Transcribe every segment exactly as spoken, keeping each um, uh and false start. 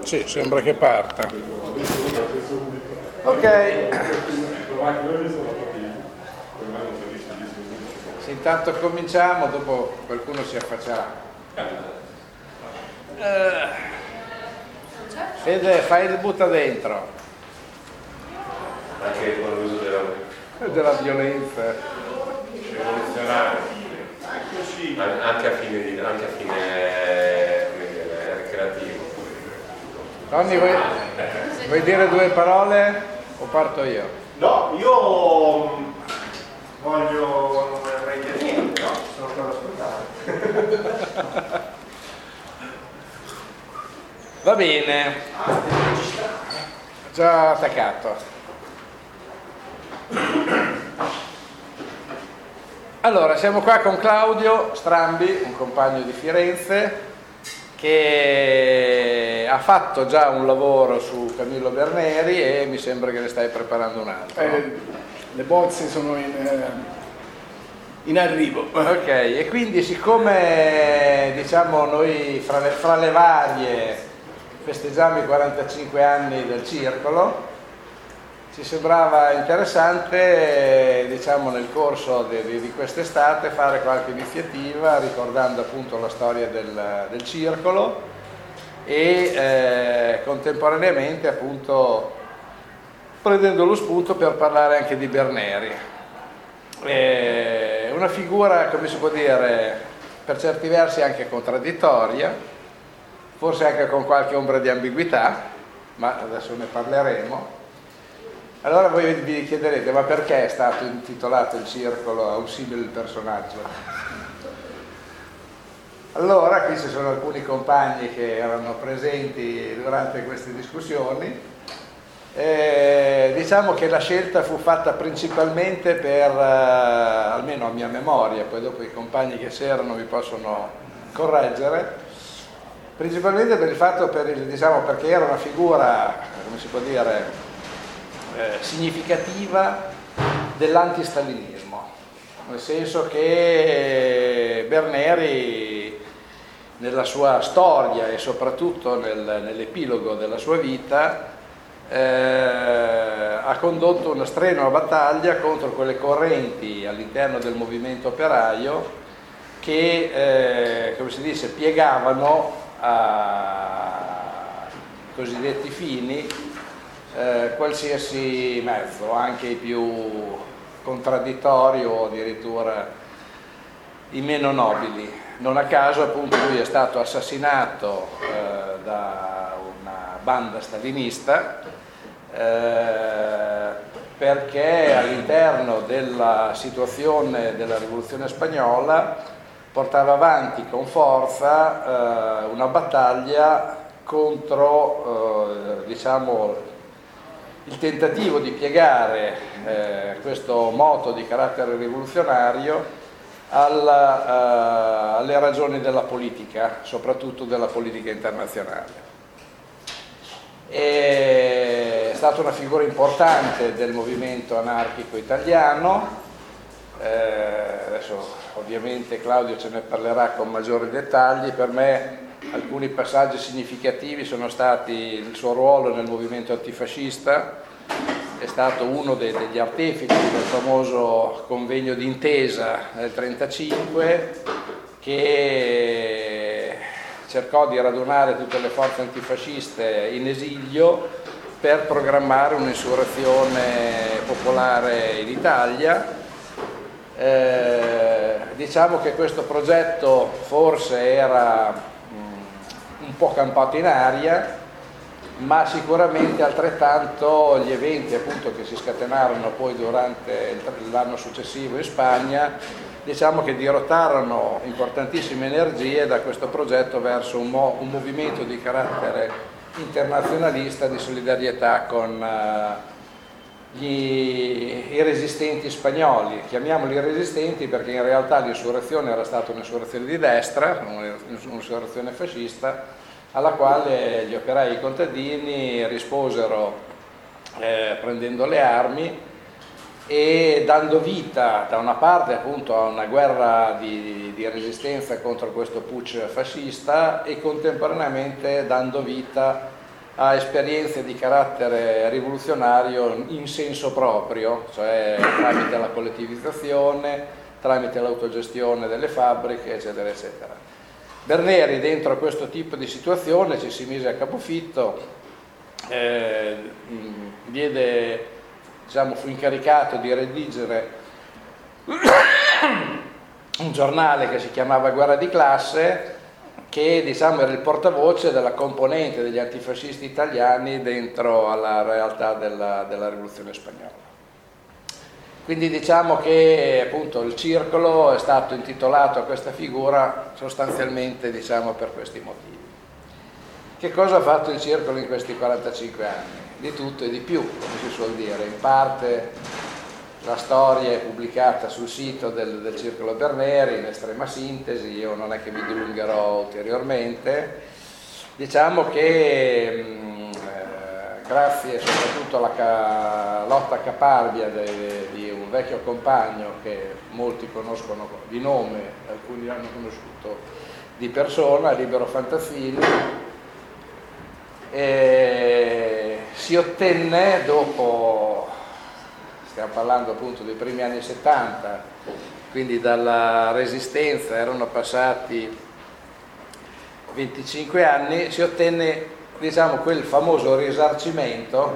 Sì, sembra che parta. Ok. Sì, intanto cominciamo, dopo qualcuno si affaccerà. Eh, Fede, fai il butta dentro. Anche con l'uso della, della violenza. rivoluzionaria. Anche a fine, di, anche a fine come dire, recreativo. Tony, vuoi, vuoi dire due parole o parto io? No, io voglio, non vorrei dire niente, no? Sono per ascoltare. Va bene. Già attaccato. Allora, siamo qua con Claudio Strambi, un compagno di Firenze, che ha fatto già un lavoro su Camillo Berneri e mi sembra che ne stai preparando un altro. Eh, le bozze sono in, eh, in arrivo. Ok, e quindi siccome diciamo noi fra le, fra le varie festeggiamo i quarantacinque anni del circolo, ci sembrava interessante diciamo nel corso di, di, di quest'estate fare qualche iniziativa ricordando appunto la storia del, del circolo e eh, contemporaneamente appunto prendendo lo spunto per parlare anche di Berneri. È una figura, come si può dire, per certi versi anche contraddittoria, forse anche con qualche ombra di ambiguità, ma adesso ne parleremo. Allora voi vi chiederete, ma perché è stato intitolato il circolo a un simile personaggio? Allora, qui ci sono alcuni compagni che erano presenti durante queste discussioni. Eh, diciamo che la scelta fu fatta principalmente per, eh, almeno a mia memoria, poi dopo i compagni che c'erano vi possono correggere, principalmente per il fatto, per il, diciamo, perché era una figura, come si può dire, Eh, significativa dell'antistalinismo, nel senso che Berneri nella sua storia e soprattutto nel, nell'epilogo della sua vita eh, ha condotto una strenua battaglia contro quelle correnti all'interno del movimento operaio che, eh, come si dice, piegavano a cosiddetti fini Eh, qualsiasi mezzo, anche i più contraddittori o addirittura i meno nobili. Non a caso appunto lui è stato assassinato eh, da una banda stalinista eh, perché all'interno della situazione della rivoluzione spagnola portava avanti con forza eh, una battaglia contro eh, diciamo il tentativo di piegare eh, questo moto di carattere rivoluzionario alla, uh, alle ragioni della politica, soprattutto della politica internazionale. È stata una figura importante del movimento anarchico italiano, eh, adesso ovviamente Claudio ce ne parlerà con maggiori dettagli. Per me alcuni passaggi significativi sono stati il suo ruolo nel movimento antifascista, è stato uno dei, degli artefici del famoso convegno d'intesa nel trentacinque che cercò di radunare tutte le forze antifasciste in esilio per programmare un'insurrezione popolare in Italia. Eh, diciamo che questo progetto forse era un po' campato in aria, ma sicuramente altrettanto gli eventi appunto che si scatenarono poi durante l'anno successivo in Spagna, diciamo che dirottarono importantissime energie da questo progetto verso un, mo- un movimento di carattere internazionalista di solidarietà con uh, gli, i resistenti spagnoli. Chiamiamoli resistenti perché in realtà l'insurrezione era stata un'insurrezione di destra, un'insurrezione fascista, alla quale gli operai e i contadini risposero eh, prendendo le armi e dando vita da una parte appunto a una guerra di, di resistenza contro questo putsch fascista e contemporaneamente dando vita a esperienze di carattere rivoluzionario in senso proprio, cioè tramite la collettivizzazione, tramite l'autogestione delle fabbriche, eccetera, eccetera. Berneri dentro questo tipo di situazione ci si mise a capofitto, eh, diede, diciamo, fu incaricato di redigere un giornale che si chiamava Guerra di classe, che, diciamo, era il portavoce della componente degli antifascisti italiani dentro alla realtà della, della rivoluzione spagnola. Quindi diciamo che appunto il circolo è stato intitolato a questa figura sostanzialmente, diciamo, per questi motivi. Che cosa ha fatto il circolo in questi quarantacinque anni? Di tutto e di più, come si suol dire. In parte la storia è pubblicata sul sito del, del Circolo Berneri, in estrema sintesi, io non è che mi dilungherò ulteriormente. Diciamo che mh, eh, grazie soprattutto alla ca lotta caparbia de, di un vecchio compagno che molti conoscono di nome, alcuni l'hanno conosciuto di persona, Libero Fantazzini, e si ottenne dopo, stiamo parlando appunto dei primi anni settanta, quindi dalla Resistenza erano passati venticinque anni, si ottenne, diciamo, quel famoso risarcimento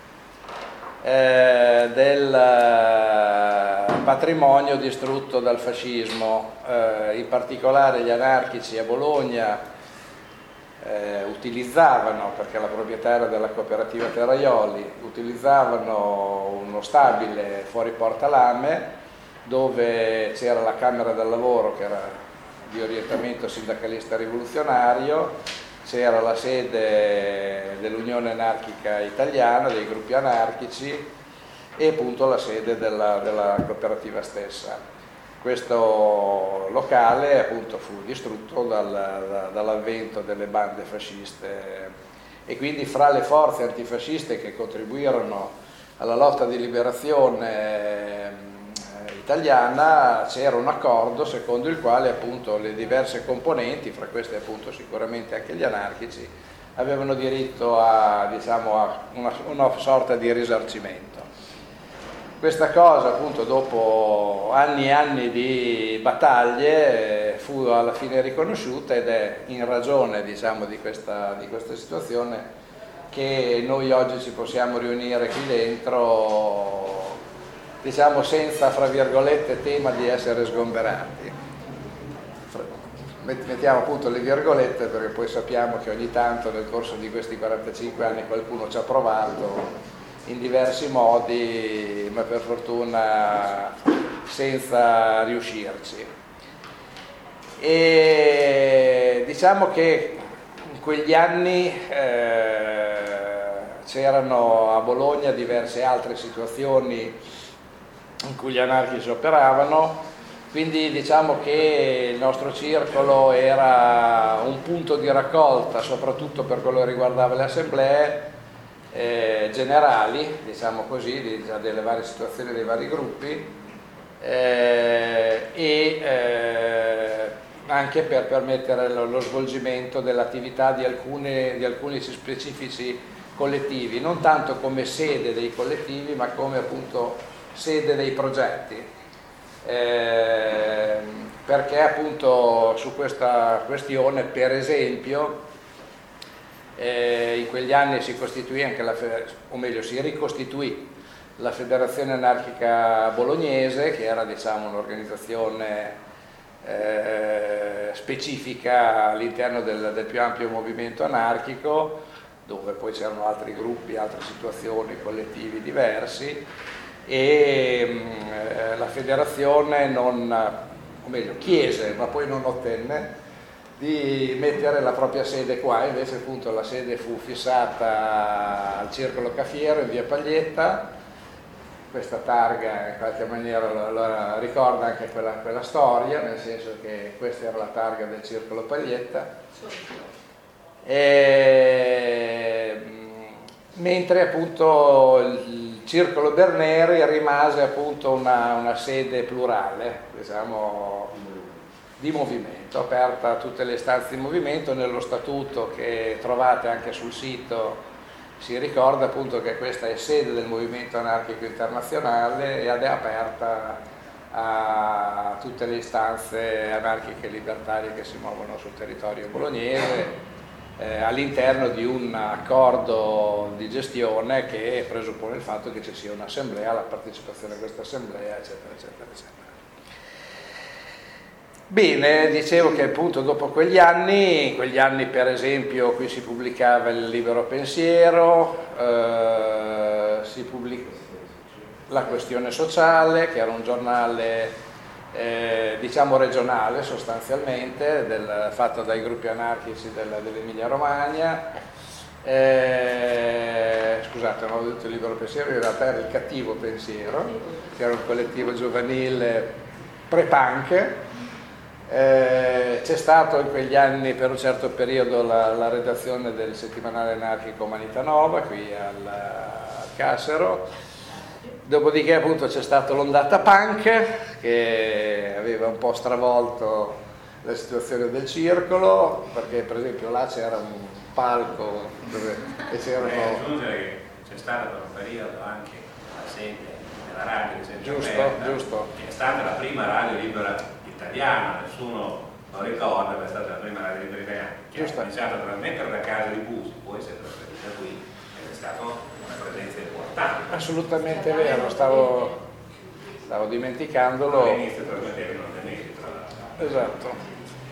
eh, del patrimonio distrutto dal fascismo, eh, in particolare gli anarchici a Bologna Eh, utilizzavano, perché la proprietà era della cooperativa Terraioli, utilizzavano uno stabile fuori Porta Lame dove c'era la Camera del Lavoro che era di orientamento sindacalista rivoluzionario, c'era la sede dell'Unione Anarchica Italiana, dei gruppi anarchici e appunto la sede della, della cooperativa stessa. Questo locale appunto fu distrutto dal, dall'avvento delle bande fasciste e quindi fra le forze antifasciste che contribuirono alla lotta di liberazione italiana c'era un accordo secondo il quale appunto le diverse componenti, fra queste appunto sicuramente anche gli anarchici, avevano diritto a, diciamo, a una, una sorta di risarcimento. Questa cosa appunto dopo anni e anni di battaglie fu alla fine riconosciuta ed è in ragione, diciamo, di questa, di questa situazione che noi oggi ci possiamo riunire qui dentro, diciamo, senza, fra virgolette, tema di essere sgomberati. Mettiamo appunto le virgolette perché poi sappiamo che ogni tanto nel corso di questi quarantacinque anni qualcuno ci ha provato in diversi modi, ma per fortuna senza riuscirci. E diciamo che in quegli anni eh, c'erano a Bologna diverse altre situazioni in cui gli anarchici operavano, quindi diciamo che il nostro circolo era un punto di raccolta soprattutto per quello che riguardava le assemblee Eh, generali, diciamo così, di, delle varie situazioni dei vari gruppi eh, e eh, anche per permettere lo, lo svolgimento dell'attività di, di alcuni specifici collettivi, non tanto come sede dei collettivi ma come appunto sede dei progetti, eh, perché appunto su questa questione, per esempio, Eh, in quegli anni si costituì anche la, o meglio si ricostituì la Federazione Anarchica Bolognese, che era, diciamo, un'organizzazione eh, specifica all'interno del, del più ampio movimento anarchico, dove poi c'erano altri gruppi, altre situazioni, collettivi diversi, e eh, la federazione non, o meglio chiese, ma poi non ottenne di mettere la propria sede qua, invece appunto la sede fu fissata al Circolo Cafiero in via Paglietta. Questa targa in qualche maniera lo, lo ricorda anche quella, quella storia, nel senso che questa era la targa del Circolo Paglietta, e, mentre appunto il Circolo Berneri rimase appunto una, una sede plurale, diciamo, di movimento, aperta a tutte le istanze di movimento. Nello statuto che trovate anche sul sito si ricorda appunto che questa è sede del movimento anarchico internazionale ed è aperta a tutte le istanze anarchiche e libertarie che si muovono sul territorio bolognese, eh, all'interno di un accordo di gestione che presuppone il fatto che ci sia un'assemblea, la partecipazione a questa assemblea, eccetera, eccetera, eccetera. Bene, dicevo che appunto dopo quegli anni, in quegli anni per esempio qui si pubblicava il Libero Pensiero, eh, si pubblicava La Questione Sociale, che era un giornale eh, diciamo regionale sostanzialmente, del, fatto dai gruppi anarchici del, dell'Emilia Romagna. Eh, scusate, non ho detto il Libero Pensiero, in realtà era il Cattivo Pensiero, che era un collettivo giovanile pre-punk. Eh, c'è stato in quegli anni per un certo periodo la, la redazione del settimanale anarchico Umanità Nova qui al, al Cassero, dopodiché appunto c'è stata l'ondata punk che aveva un po' stravolto la situazione del circolo, perché per esempio là c'era un palco dove e c'erano... Vorrei aggiungere che c'è stata per un periodo anche la sede della radio di Centro Giusto, Aperta, giusto. che è stata la prima radio libera italiana, nessuno lo ricorda, ma è stata la prima radio libera italiana, che Giusto. è iniziata probabilmente da casa di Busi, poi si è trasferita qui ed è stata una presenza importante. Assolutamente vero, stavo, stavo dimenticandolo. All'inizio trasmettevano Denesi, tra l'altro. Esatto.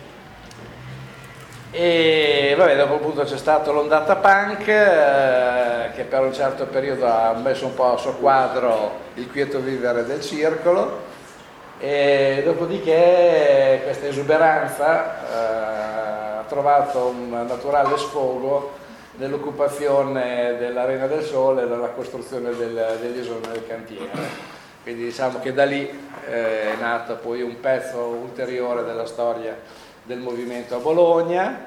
E vabbè, dopo appunto c'è stato l'ondata punk eh, che per un certo periodo ha messo un po' a soqquadro il quieto vivere del circolo, e dopodiché questa esuberanza eh, ha trovato un naturale sfogo nell'occupazione dell'Arena del Sole e nella costruzione del, dell'isola del cantiere. Quindi diciamo che da lì eh, è nato poi un pezzo ulteriore della storia del movimento a Bologna,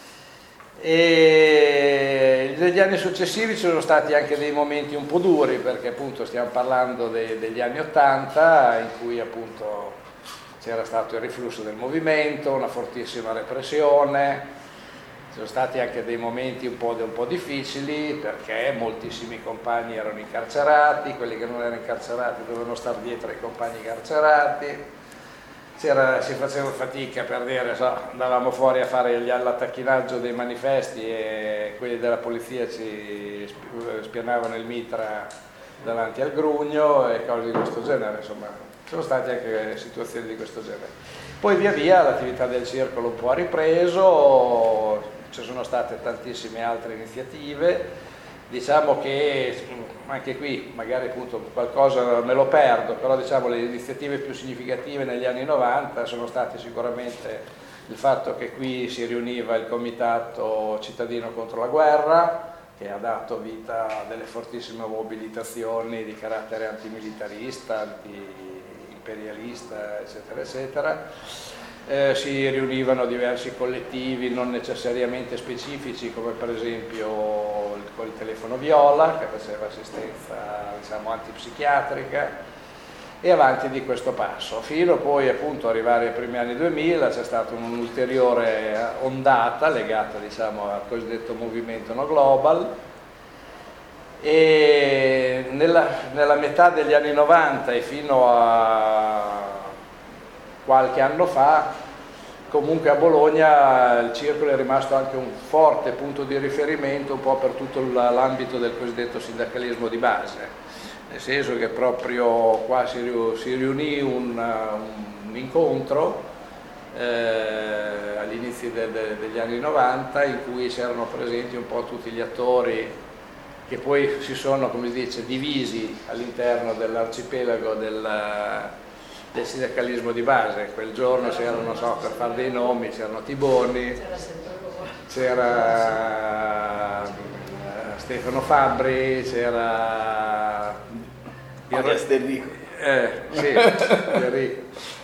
e negli anni successivi ci sono stati anche dei momenti un po' duri, perché appunto stiamo parlando de, degli anni Ottanta, in cui appunto c'era stato il riflusso del movimento, una fortissima repressione. Ci sono stati anche dei momenti un po', un po' difficili, perché moltissimi compagni erano incarcerati, quelli che non erano incarcerati dovevano stare dietro ai compagni carcerati. C'era, si faceva fatica per dire, so, andavamo fuori a fare l'attacchinaggio dei manifesti e quelli della polizia ci spianavano il mitra davanti al grugno e cose di questo genere, insomma, ci sono state anche situazioni di questo genere. Poi via via l'attività del circolo un po' ha ripreso, ci sono state tantissime altre iniziative. Diciamo che anche qui magari appunto qualcosa me lo perdo, però diciamo le iniziative più significative negli anni novanta sono state sicuramente il fatto che qui si riuniva il Comitato Cittadino contro la Guerra, che ha dato vita a delle fortissime mobilitazioni di carattere antimilitarista, anti-imperialista, eccetera, eccetera. Eh, si riunivano diversi collettivi non necessariamente specifici, come per esempio il, il Telefono Viola, che faceva assistenza, diciamo, antipsichiatrica, e avanti di questo passo, fino poi appunto arrivare ai primi anni duemila. C'è stata un'ulteriore ondata legata, diciamo, al cosiddetto movimento No Global, e nella, nella metà degli anni novanta e fino a qualche anno fa, comunque a Bologna il circolo è rimasto anche un forte punto di riferimento un po' per tutto l'ambito del cosiddetto sindacalismo di base, nel senso che proprio qua si riunì un, un incontro eh, all'inizio de, de, degli anni novanta, in cui c'erano presenti un po' tutti gli attori che poi si sono, come si dice, divisi all'interno dell'arcipelago del del sindacalismo di base. Quel giorno c'erano, non so, per fare dei nomi, c'erano Tiboni, c'era Stefano Fabbri, c'era Arias D'Enrico, eh, sì, D'Enrico.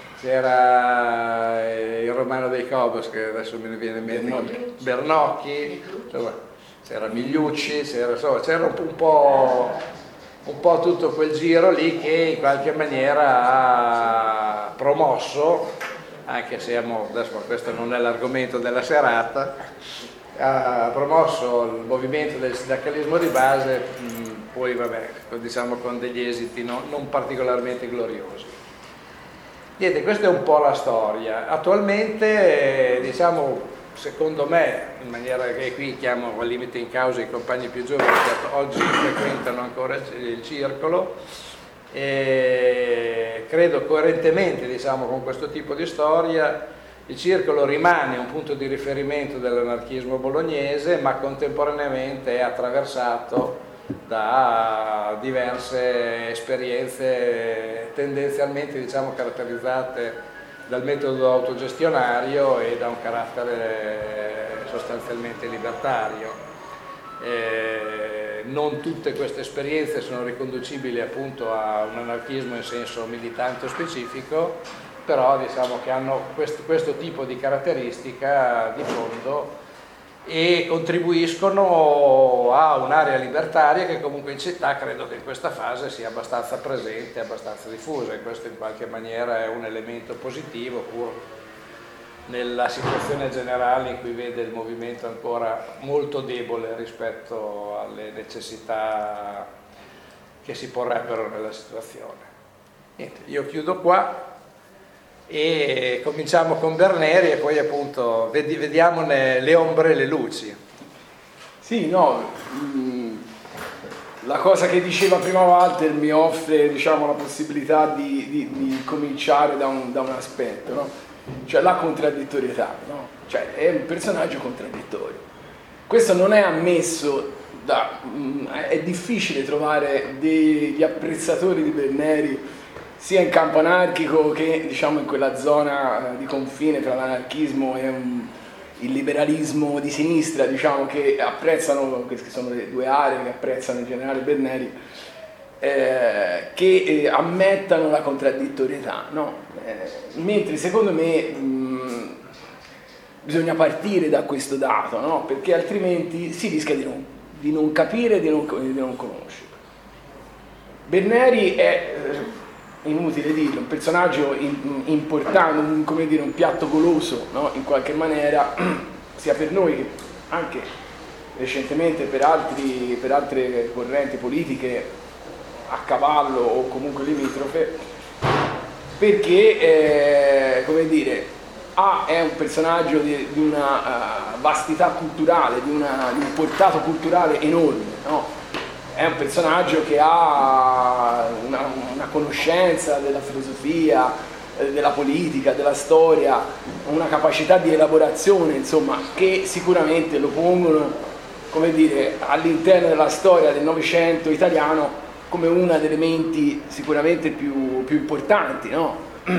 C'era il Romano dei Cobos, che adesso me ne viene in mente, Bernocchi, Bernocchi, insomma, c'era Migliucci, c'era, insomma, c'era un, un po' un po' tutto quel giro lì che in qualche maniera ha promosso, anche se adesso questo non è l'argomento della serata, ha promosso il movimento del sindacalismo di base, mh, poi vabbè, diciamo con degli esiti non, non particolarmente gloriosi. Niente, questa è un po' la storia. Attualmente, eh, diciamo, secondo me, in maniera che qui chiamo al limite in causa i compagni più giovani che oggi frequentano ancora il circolo, e credo coerentemente, diciamo, con questo tipo di storia, il circolo rimane un punto di riferimento dell'anarchismo bolognese, ma contemporaneamente è attraversato da diverse esperienze tendenzialmente, diciamo, caratterizzate dal metodo autogestionario e da un carattere sostanzialmente libertario. Eh, non tutte queste esperienze sono riconducibili appunto a un anarchismo in senso militante o specifico, però diciamo che hanno questo, questo tipo di caratteristica di fondo e contribuiscono a un'area libertaria che comunque in città credo che in questa fase sia abbastanza presente, abbastanza diffusa, e questo in qualche maniera è un elemento positivo, pur nella situazione generale in cui vede il movimento ancora molto debole rispetto alle necessità che si porrebbero nella situazione. Niente, io chiudo qua e cominciamo con Berneri e poi appunto vediamone le ombre e le luci. Sì, no, la cosa che diceva prima Walter mi offre, diciamo, la possibilità di, di, di cominciare da un, da un aspetto, no? Cioè la contraddittorietà, no? Cioè è un personaggio contraddittorio. Questo non è ammesso da... è difficile trovare degli apprezzatori di Berneri sia in campo anarchico che, diciamo, in quella zona di confine tra l'anarchismo e un, il liberalismo di sinistra, diciamo, che apprezzano, queste sono le due aree che apprezzano in generale Berneri, eh, che eh, ammettano la contraddittorietà, no? Eh, mentre secondo me mh, bisogna partire da questo dato, no? Perché altrimenti si rischia di non, di non capire e di non, di non conoscere. Berneri è... Eh, inutile dirlo, un personaggio in, importante, un, come dire, un piatto goloso, no? In qualche maniera, sia per noi che anche recentemente per, altri, per altre correnti politiche a cavallo o comunque limitrofe, perché eh, come dire, A è un personaggio di, di una uh, vastità culturale, di, una, di un portato culturale enorme, no? È un personaggio che ha una, una conoscenza della filosofia, eh, della politica, della storia, una capacità di elaborazione, insomma, che sicuramente lo pongono, come dire, all'interno della storia del Novecento italiano come uno degli elementi sicuramente più, più importanti, no?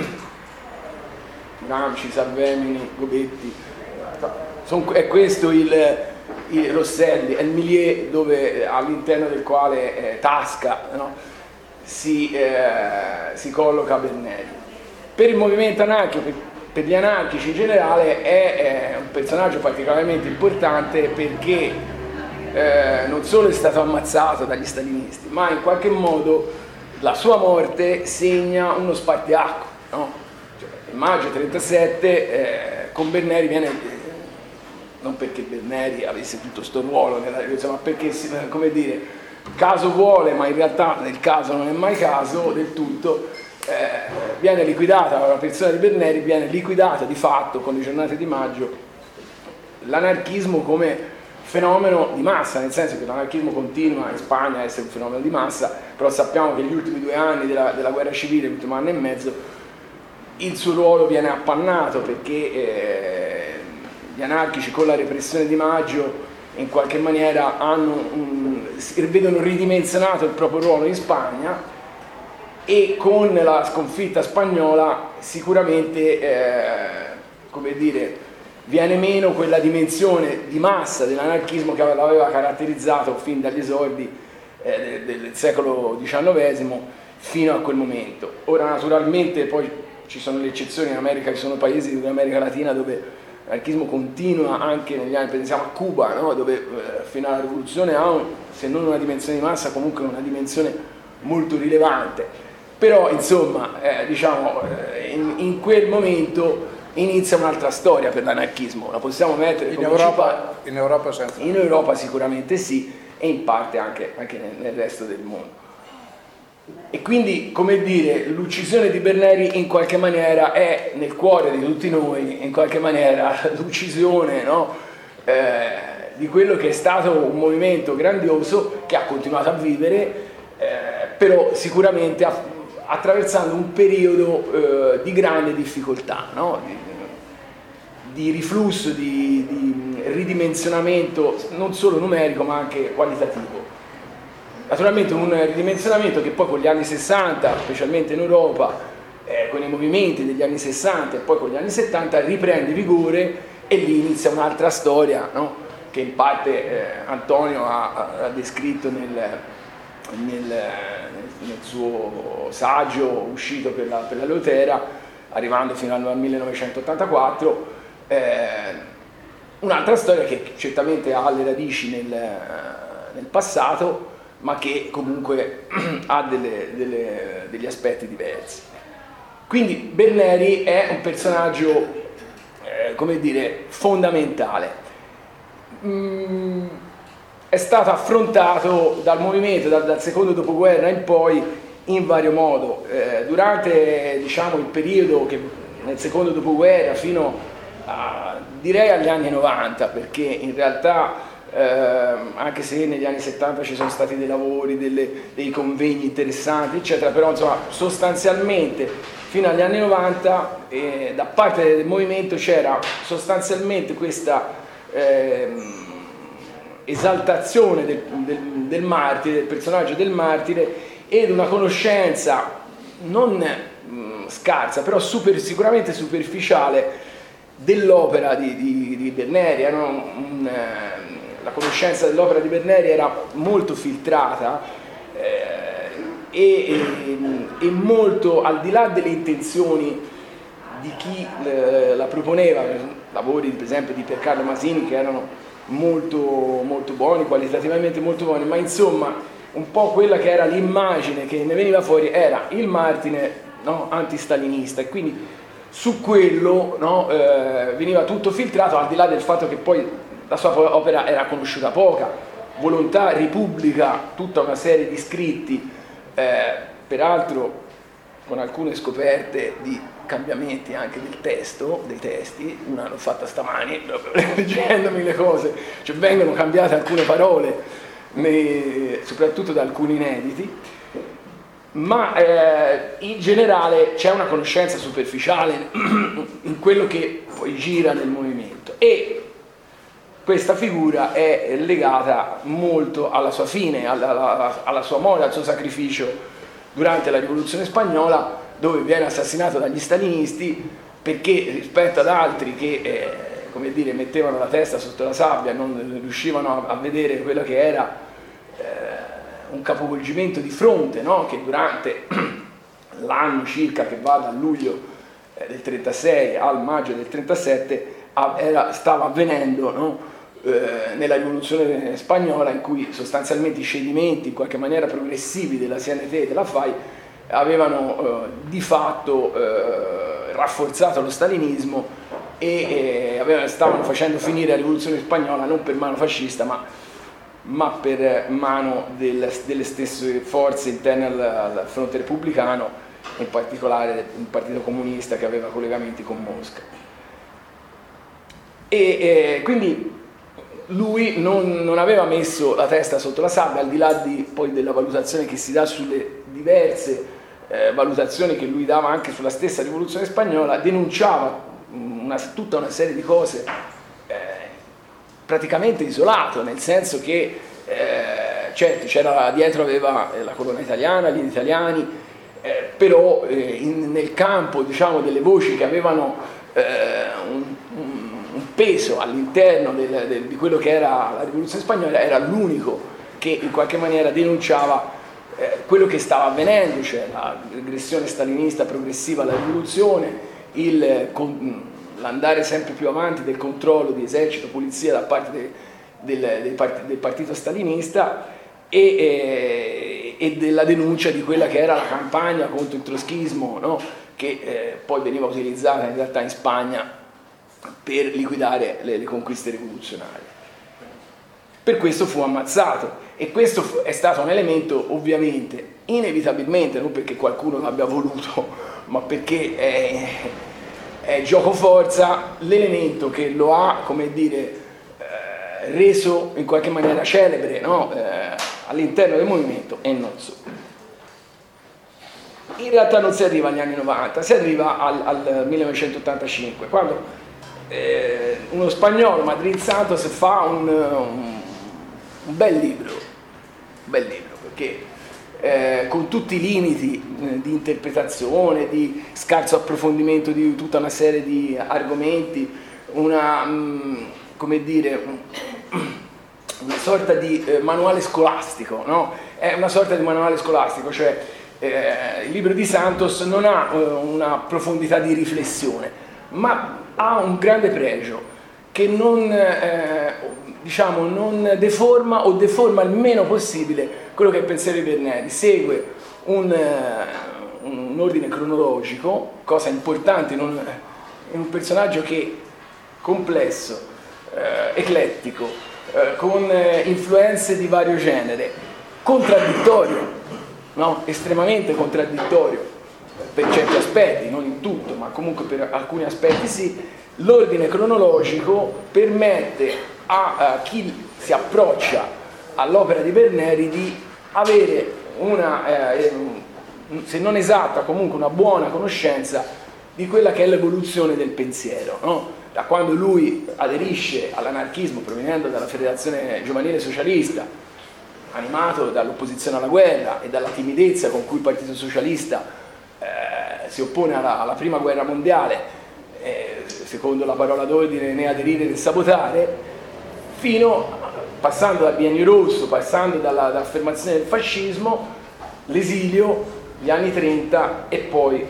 Gramsci, Salvemini, Gobetti, son, è questo il... Rosselli, è il milieu dove, all'interno del quale eh, Tasca, no? si, eh, si colloca Berneri. Per il movimento anarchico, per, per gli anarchici in generale, è, è un personaggio particolarmente importante perché eh, non solo è stato ammazzato dagli stalinisti, ma in qualche modo la sua morte segna uno spartiacque, no? Cioè, nel maggio trentasette eh, con Berneri viene... non perché Berneri avesse tutto sto ruolo, ma perché, come dire, caso vuole, ma in realtà nel caso non è mai caso del tutto, eh, viene liquidata, la persona di Berneri viene liquidata di fatto con le giornate di maggio l'anarchismo come fenomeno di massa, nel senso che l'anarchismo continua in Spagna a essere un fenomeno di massa, però sappiamo che gli ultimi due anni della, della guerra civile, l'ultimo anno e mezzo, il suo ruolo viene appannato perché eh, gli anarchici con la repressione di maggio in qualche maniera hanno un, vedono ridimensionato il proprio ruolo in Spagna e con la sconfitta spagnola sicuramente eh, come dire, viene meno quella dimensione di massa dell'anarchismo che l'aveva caratterizzato fin dagli esordi eh, del, del secolo diciannovesimo fino a quel momento. Ora naturalmente poi ci sono le eccezioni, in America ci sono paesi dell'America Latina dove l'anarchismo continua anche negli anni, pensiamo a Cuba, no? Dove eh, fino alla rivoluzione ha, un, se non una dimensione di massa, comunque una dimensione molto rilevante. Però insomma, eh, diciamo, eh, in, in quel momento inizia un'altra storia per l'anarchismo, la possiamo mettere In come Europa, in Europa senza. In Europa sicuramente sì, e in parte anche, anche nel, nel resto del mondo. E quindi, come dire, l'uccisione di Berneri in qualche maniera è nel cuore di tutti noi, in qualche maniera l'uccisione, no? eh, di quello che è stato un movimento grandioso che ha continuato a vivere, eh, però sicuramente ha, attraversando un periodo eh, di grande difficoltà, no? di, di riflusso, di, di ridimensionamento non solo numerico ma anche qualitativo. Naturalmente un ridimensionamento che poi con gli anni sessanta, specialmente in Europa, eh, con i movimenti degli anni sessanta e poi con gli anni settanta riprende vigore e lì inizia un'altra storia, no? Che in parte eh, Antonio ha, ha descritto nel, nel, nel suo saggio uscito per la, per la Leotera, arrivando fino al millenovecentottantaquattro. Eh, un'altra storia che certamente ha le radici nel, nel passato, ma che comunque ha delle, delle, degli aspetti diversi. Quindi Berneri è un personaggio, eh, come dire, fondamentale. Mm, è stato affrontato dal movimento, dal, dal secondo dopoguerra in poi, in vario modo. Eh, durante, diciamo, il periodo che nel secondo dopoguerra fino a, direi agli anni novanta, perché in realtà Eh, anche se negli anni settanta ci sono stati dei lavori, delle, dei convegni interessanti eccetera, però insomma sostanzialmente fino agli anni novanta eh, da parte del movimento c'era sostanzialmente questa eh, esaltazione del, del, del martire, del personaggio del martire, ed una conoscenza non mh, scarsa, però super, sicuramente superficiale dell'opera di, di, di Berneri. Era un, un, la conoscenza dell'opera di Berneri era molto filtrata eh, e, e, e molto al di là delle intenzioni di chi eh, la proponeva, lavori per esempio di Piercarlo Masini che erano molto, molto buoni, qualitativamente molto buoni, ma insomma un po' quella che era l'immagine che ne veniva fuori era il martire, no, antistalinista, e quindi su quello, no, eh, veniva tutto filtrato, al di là del fatto che poi la sua opera era conosciuta poca, Volontà, Repubblica, tutta una serie di scritti, eh, peraltro con alcune scoperte di cambiamenti anche del testo, dei testi, una l'ho fatta stamani, leggendomi le cose, cioè vengono cambiate alcune parole, ne, soprattutto da alcuni inediti, ma eh, in generale c'è una conoscenza superficiale in quello che poi gira nel movimento, e questa figura è legata molto alla sua fine, alla, alla, alla sua morte, al suo sacrificio durante la rivoluzione spagnola, dove viene assassinato dagli stalinisti perché rispetto ad altri che eh, come dire, mettevano la testa sotto la sabbia, non riuscivano a, a vedere quello che era eh, un capovolgimento di fronte, no? Che durante l'anno circa che va dal luglio eh, del trentasei al maggio del trentasette a, era, stava avvenendo, no? eh, nella rivoluzione spagnola, in cui sostanzialmente i cedimenti in qualche maniera progressivi della C N T e della F A I avevano eh, di fatto eh, rafforzato lo stalinismo e eh, avevano, stavano facendo finire la rivoluzione spagnola non per mano fascista ma, ma per mano del, delle stesse forze interne al, al fronte repubblicano, in particolare il Partito Comunista che aveva collegamenti con Mosca. E eh, quindi lui non, non aveva messo la testa sotto la sabbia, al di là di, poi della valutazione che si dà sulle diverse eh, valutazioni che lui dava anche sulla stessa rivoluzione spagnola, denunciava una, tutta una serie di cose eh, praticamente isolato, nel senso che eh, certo c'era dietro, aveva la colonna italiana, gli italiani, eh, però eh, in, nel campo, diciamo, delle voci che avevano eh, un, un un peso all'interno del, del, di quello che era la rivoluzione spagnola, era l'unico che in qualche maniera denunciava eh, quello che stava avvenendo, cioè l'aggressione stalinista progressiva alla rivoluzione, il, l'andare sempre più avanti del controllo di esercito, polizia da parte de, del, del, part, del partito stalinista, e, e, e della denuncia di quella che era la campagna contro il troschismo, no? Che eh, poi veniva utilizzata in realtà in Spagna per liquidare le, le conquiste rivoluzionarie. Per questo fu ammazzato, e questo è stato un elemento ovviamente, inevitabilmente, non perché qualcuno l'abbia voluto, ma perché è, è gioco forza, l'elemento che lo ha, come dire, eh, reso in qualche maniera celebre, no? eh, all'interno del movimento, e non solo. In realtà non si arriva agli anni novanta, si arriva al, al millenovecentottantacinque, quando eh, uno spagnolo, Madrid Santos, fa un, un, un bel libro, un bel libro, perché eh, con tutti i limiti eh, di interpretazione, di scarso approfondimento di tutta una serie di argomenti, una, mh, come dire, un, una sorta di eh, manuale scolastico, no? È una sorta di manuale scolastico, cioè eh, il libro di Santos non ha eh, una profondità di riflessione, ma ha un grande pregio che non, eh, diciamo, non deforma o deforma il meno possibile quello che è il pensiero di Berneri. Segue un, uh, un ordine cronologico, cosa importante in un, in un personaggio che complesso, uh, eclettico, uh, con uh, influenze di vario genere, contraddittorio, no? Estremamente contraddittorio per certi aspetti, non in tutto, ma comunque per alcuni aspetti sì. L'ordine cronologico permette a, a chi si approccia all'opera di Berneri di avere una, eh, se non esatta, comunque una buona conoscenza di quella che è l'evoluzione del pensiero, no? Da quando lui aderisce all'anarchismo provenendo dalla Federazione Giovanile Socialista, animato dall'opposizione alla guerra e dalla timidezza con cui il Partito Socialista eh, si oppone alla, alla Prima Guerra Mondiale, eh, secondo la parola d'ordine né aderire né sabotare, fino passando dal Biennio Rosso, passando dalla, dall'affermazione del fascismo, l'esilio, gli anni trenta e poi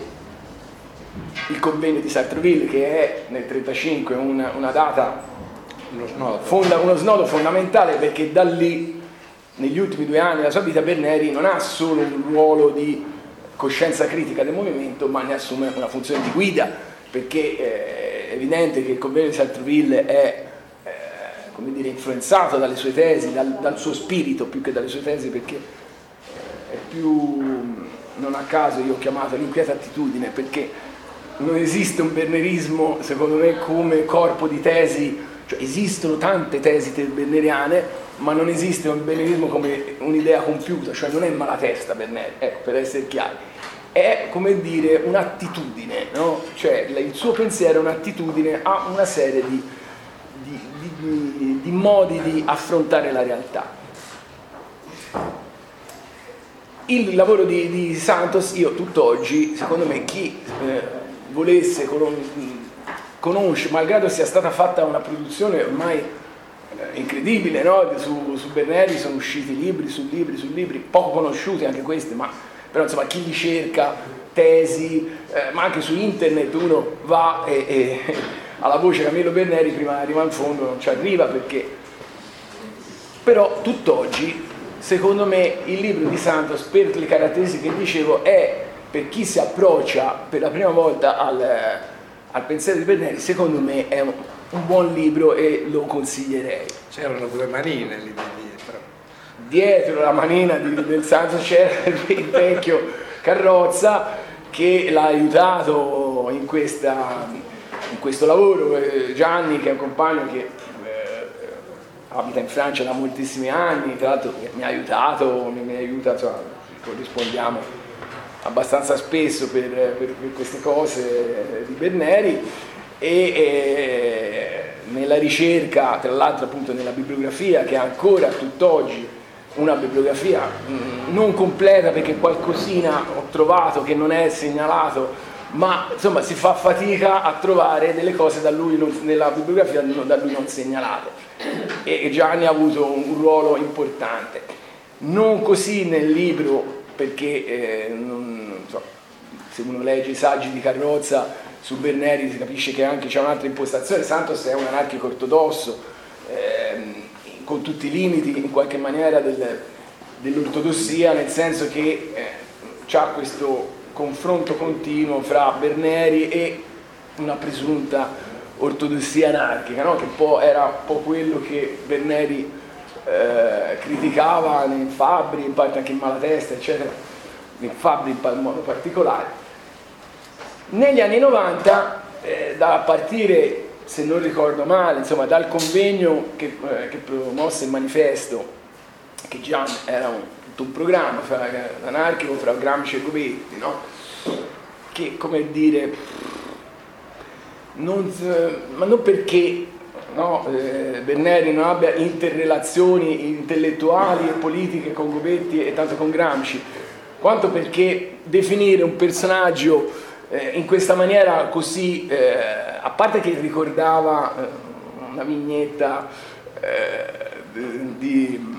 il convegno di Sartreville, che è nel trentacinque una, una data, uno snodo. Fonda, uno snodo fondamentale, perché da lì, negli ultimi due anni della sua vita, Berneri non ha solo un ruolo di coscienza critica del movimento, ma ne assume una funzione di guida, perché è evidente che il convegno di Sartreville è come dire, influenzato dalle sue tesi, dal, dal suo spirito più che dalle sue tesi, perché è più, non a caso io ho chiamato l'inquieta attitudine, perché non esiste un bernerismo secondo me come corpo di tesi, cioè esistono tante tesi berneriane, ma non esiste un bernerismo come un'idea compiuta, cioè non è malatesta Berneri, ecco, per essere chiari, è come dire un'attitudine, no? Cioè il suo pensiero è un'attitudine a una serie di Di, di, di modi di affrontare la realtà. Il lavoro di, di Santos, io tutt'oggi, secondo me, chi eh, volesse conoscere, malgrado sia stata fatta una produzione ormai eh, incredibile, no? su, su Berneri sono usciti libri su libri su libri, poco conosciuti anche questi, ma però insomma chi li cerca, tesi, eh, ma anche su internet uno va e, e alla voce Camillo Berneri prima arriva in fondo, non ci arriva, perché però tutt'oggi secondo me il libro di Santos, per le caratteristiche che dicevo, è, per chi si approccia per la prima volta al, al pensiero di Berneri, secondo me è un, un buon libro e lo consiglierei. C'erano due manine lì dietro. Dietro la manina di, del Santos c'era il vecchio Carrozza che l'ha aiutato in questa in questo lavoro. Gianni, che è un compagno che eh, abita in Francia da moltissimi anni, tra l'altro mi ha aiutato, mi, mi aiuta, insomma, corrispondiamo abbastanza spesso per, per, per queste cose di Berneri, e eh, nella ricerca, tra l'altro appunto nella bibliografia, che è ancora tutt'oggi una bibliografia mh, non completa, perché qualcosina ho trovato che non è segnalato, ma insomma si fa fatica a trovare delle cose da lui non, nella bibliografia da lui non segnalate, e Gianni ha avuto un ruolo importante, non così nel libro, perché eh, non, non so, se uno legge i saggi di Carrozza su Berneri si capisce che anche c'è un'altra impostazione. Santos è un anarchico ortodosso, eh, con tutti i limiti in qualche maniera del, dell'ortodossia, nel senso che eh, c'ha questo confronto continuo fra Berneri e una presunta ortodossia anarchica, no? Che un po' era un po' quello che Berneri eh, criticava in Fabbri, in parte anche in Malatesta, eccetera, in Fabbri in modo particolare. Negli anni novanta, eh, da partire, se non ricordo male, insomma, dal convegno che, eh, che promosse il manifesto, che già era un, tutto un programma fra, anarchico fra Gramsci e Gobetti, no? Che, come dire, non, ma non perché no, eh, Berneri non abbia interrelazioni intellettuali e politiche con Gobetti e tanto con Gramsci, quanto perché definire un personaggio eh, in questa maniera così, eh, a parte che ricordava eh, una vignetta eh, di,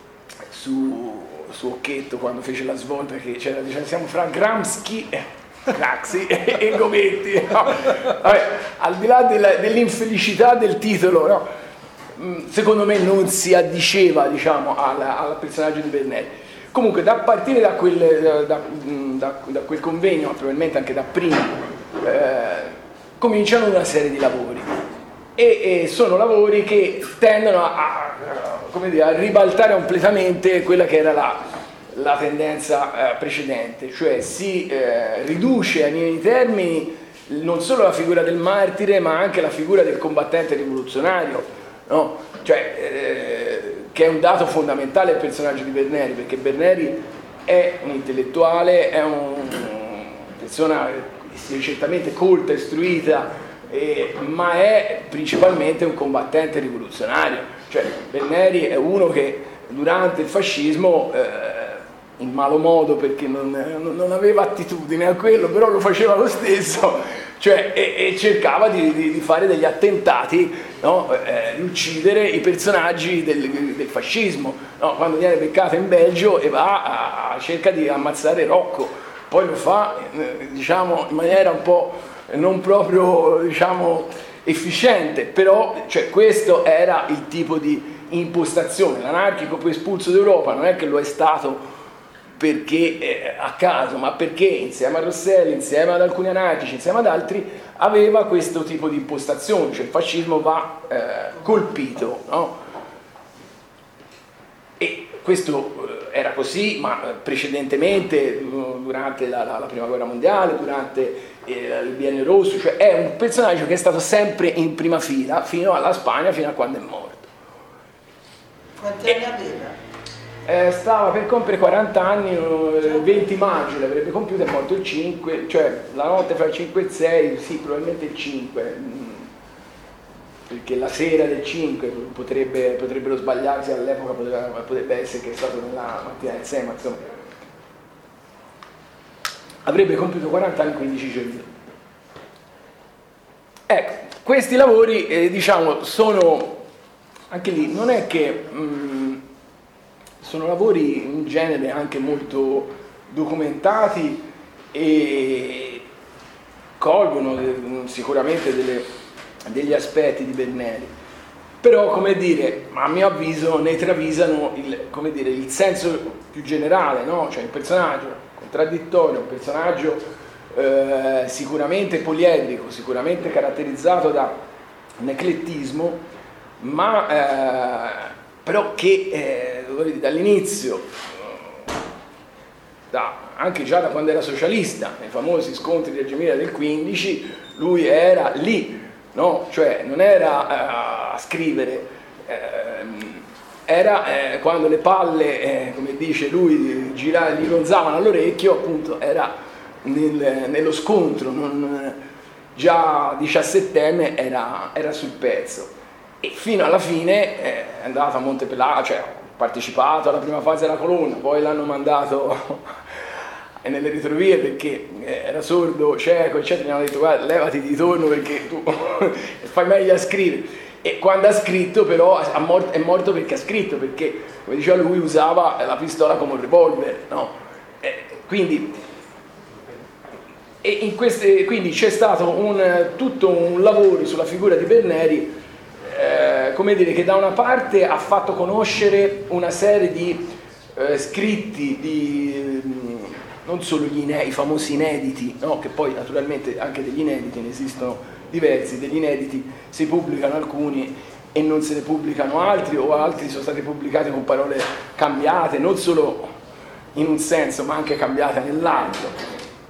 su, su Occhetto quando fece la svolta, che c'era, diceva, siamo fra Gramsci, Craxi e Gobetti, no? Vabbè, al di là della, dell'infelicità del titolo, no? Secondo me non si addiceva, diciamo, al, al personaggio di Berneri. Comunque, da partire da quel, da, da, da quel convegno, probabilmente anche da prima, eh, cominciano una serie di lavori e, e sono lavori che tendono a, a, come dire, a ribaltare completamente quella che era la, la tendenza eh, precedente, cioè si eh, riduce ai minimi termini non solo la figura del martire ma anche la figura del combattente rivoluzionario, no? Cioè, eh, che è un dato fondamentale del personaggio di Berneri, perché Berneri è un intellettuale, è un, una persona certamente colta, istruita, eh, ma è principalmente un combattente rivoluzionario. Cioè, Berneri è uno che durante il fascismo, eh, in malo modo perché non, non aveva attitudine a quello, però lo faceva lo stesso, cioè, e, e cercava di, di, di fare degli attentati, no? eh, di uccidere i personaggi del, del fascismo, no? Quando viene beccato in Belgio e va a, a cerca di ammazzare Rocco, poi lo fa eh, diciamo in maniera un po' non proprio, diciamo, efficiente, però cioè, questo era il tipo di impostazione. L'anarchico poi espulso d'Europa non è che lo è stato perché eh, a caso, ma perché insieme a Rosselli, insieme ad alcuni anarchici, insieme ad altri, aveva questo tipo di impostazione, cioè il fascismo va eh, colpito, no? E questo eh, era così, ma precedentemente, durante la, la, la prima guerra mondiale, durante eh, il biennio rosso, cioè è un personaggio che è stato sempre in prima fila fino alla Spagna, fino a quando è morto. Quanti anni aveva? Eh, stava per compiere quaranta anni, il venti maggio l'avrebbe compiuto, è morto il cinque, cioè la notte fra il cinque e il sei, sì, probabilmente il cinque, perché la sera del cinque potrebbe, potrebbero sbagliarsi, all'epoca potrebbe, potrebbe essere che è stato nella mattina del sei, ma insomma avrebbe compiuto quaranta anni, quindici giorni. Ecco, questi lavori eh, diciamo sono, anche lì, non è che mh, sono lavori in genere anche molto documentati e colgono sicuramente delle, degli aspetti di Berneri, però, come dire, a mio avviso ne travisano il, come dire, il senso più generale, no? Cioè un personaggio contraddittorio, un personaggio eh, sicuramente poliedrico, sicuramente caratterizzato da un eclettismo, ma eh, però che eh, dall'inizio, da, anche già da quando era socialista, nei famosi scontri di Reggio Emilia del quindici, lui era lì, no? Cioè non era eh, a scrivere, eh, era eh, quando le palle, eh, come dice lui, gira, gli ronzavano all'orecchio, appunto era nel, nello scontro, non, già diciassettenne era, era sul pezzo. E fino alla fine è andato a Montepelagro, cioè ha partecipato alla prima fase della colonna, poi l'hanno mandato nelle retrovie perché era sordo, cieco, eccetera, gli hanno detto guarda levati di torno perché tu fai meglio a scrivere. E quando ha scritto però è morto perché ha scritto, perché come diceva lui usava la pistola come un revolver, no? E quindi, e in queste, quindi c'è stato un, tutto un lavoro sulla figura di Berneri, Eh, come dire, che da una parte ha fatto conoscere una serie di eh, scritti di mh, non solo gli ine- i famosi inediti, no? Che poi naturalmente anche degli inediti ne esistono diversi, degli inediti si pubblicano alcuni e non se ne pubblicano altri, o altri sono stati pubblicati con parole cambiate, non solo in un senso ma anche cambiate nell'altro.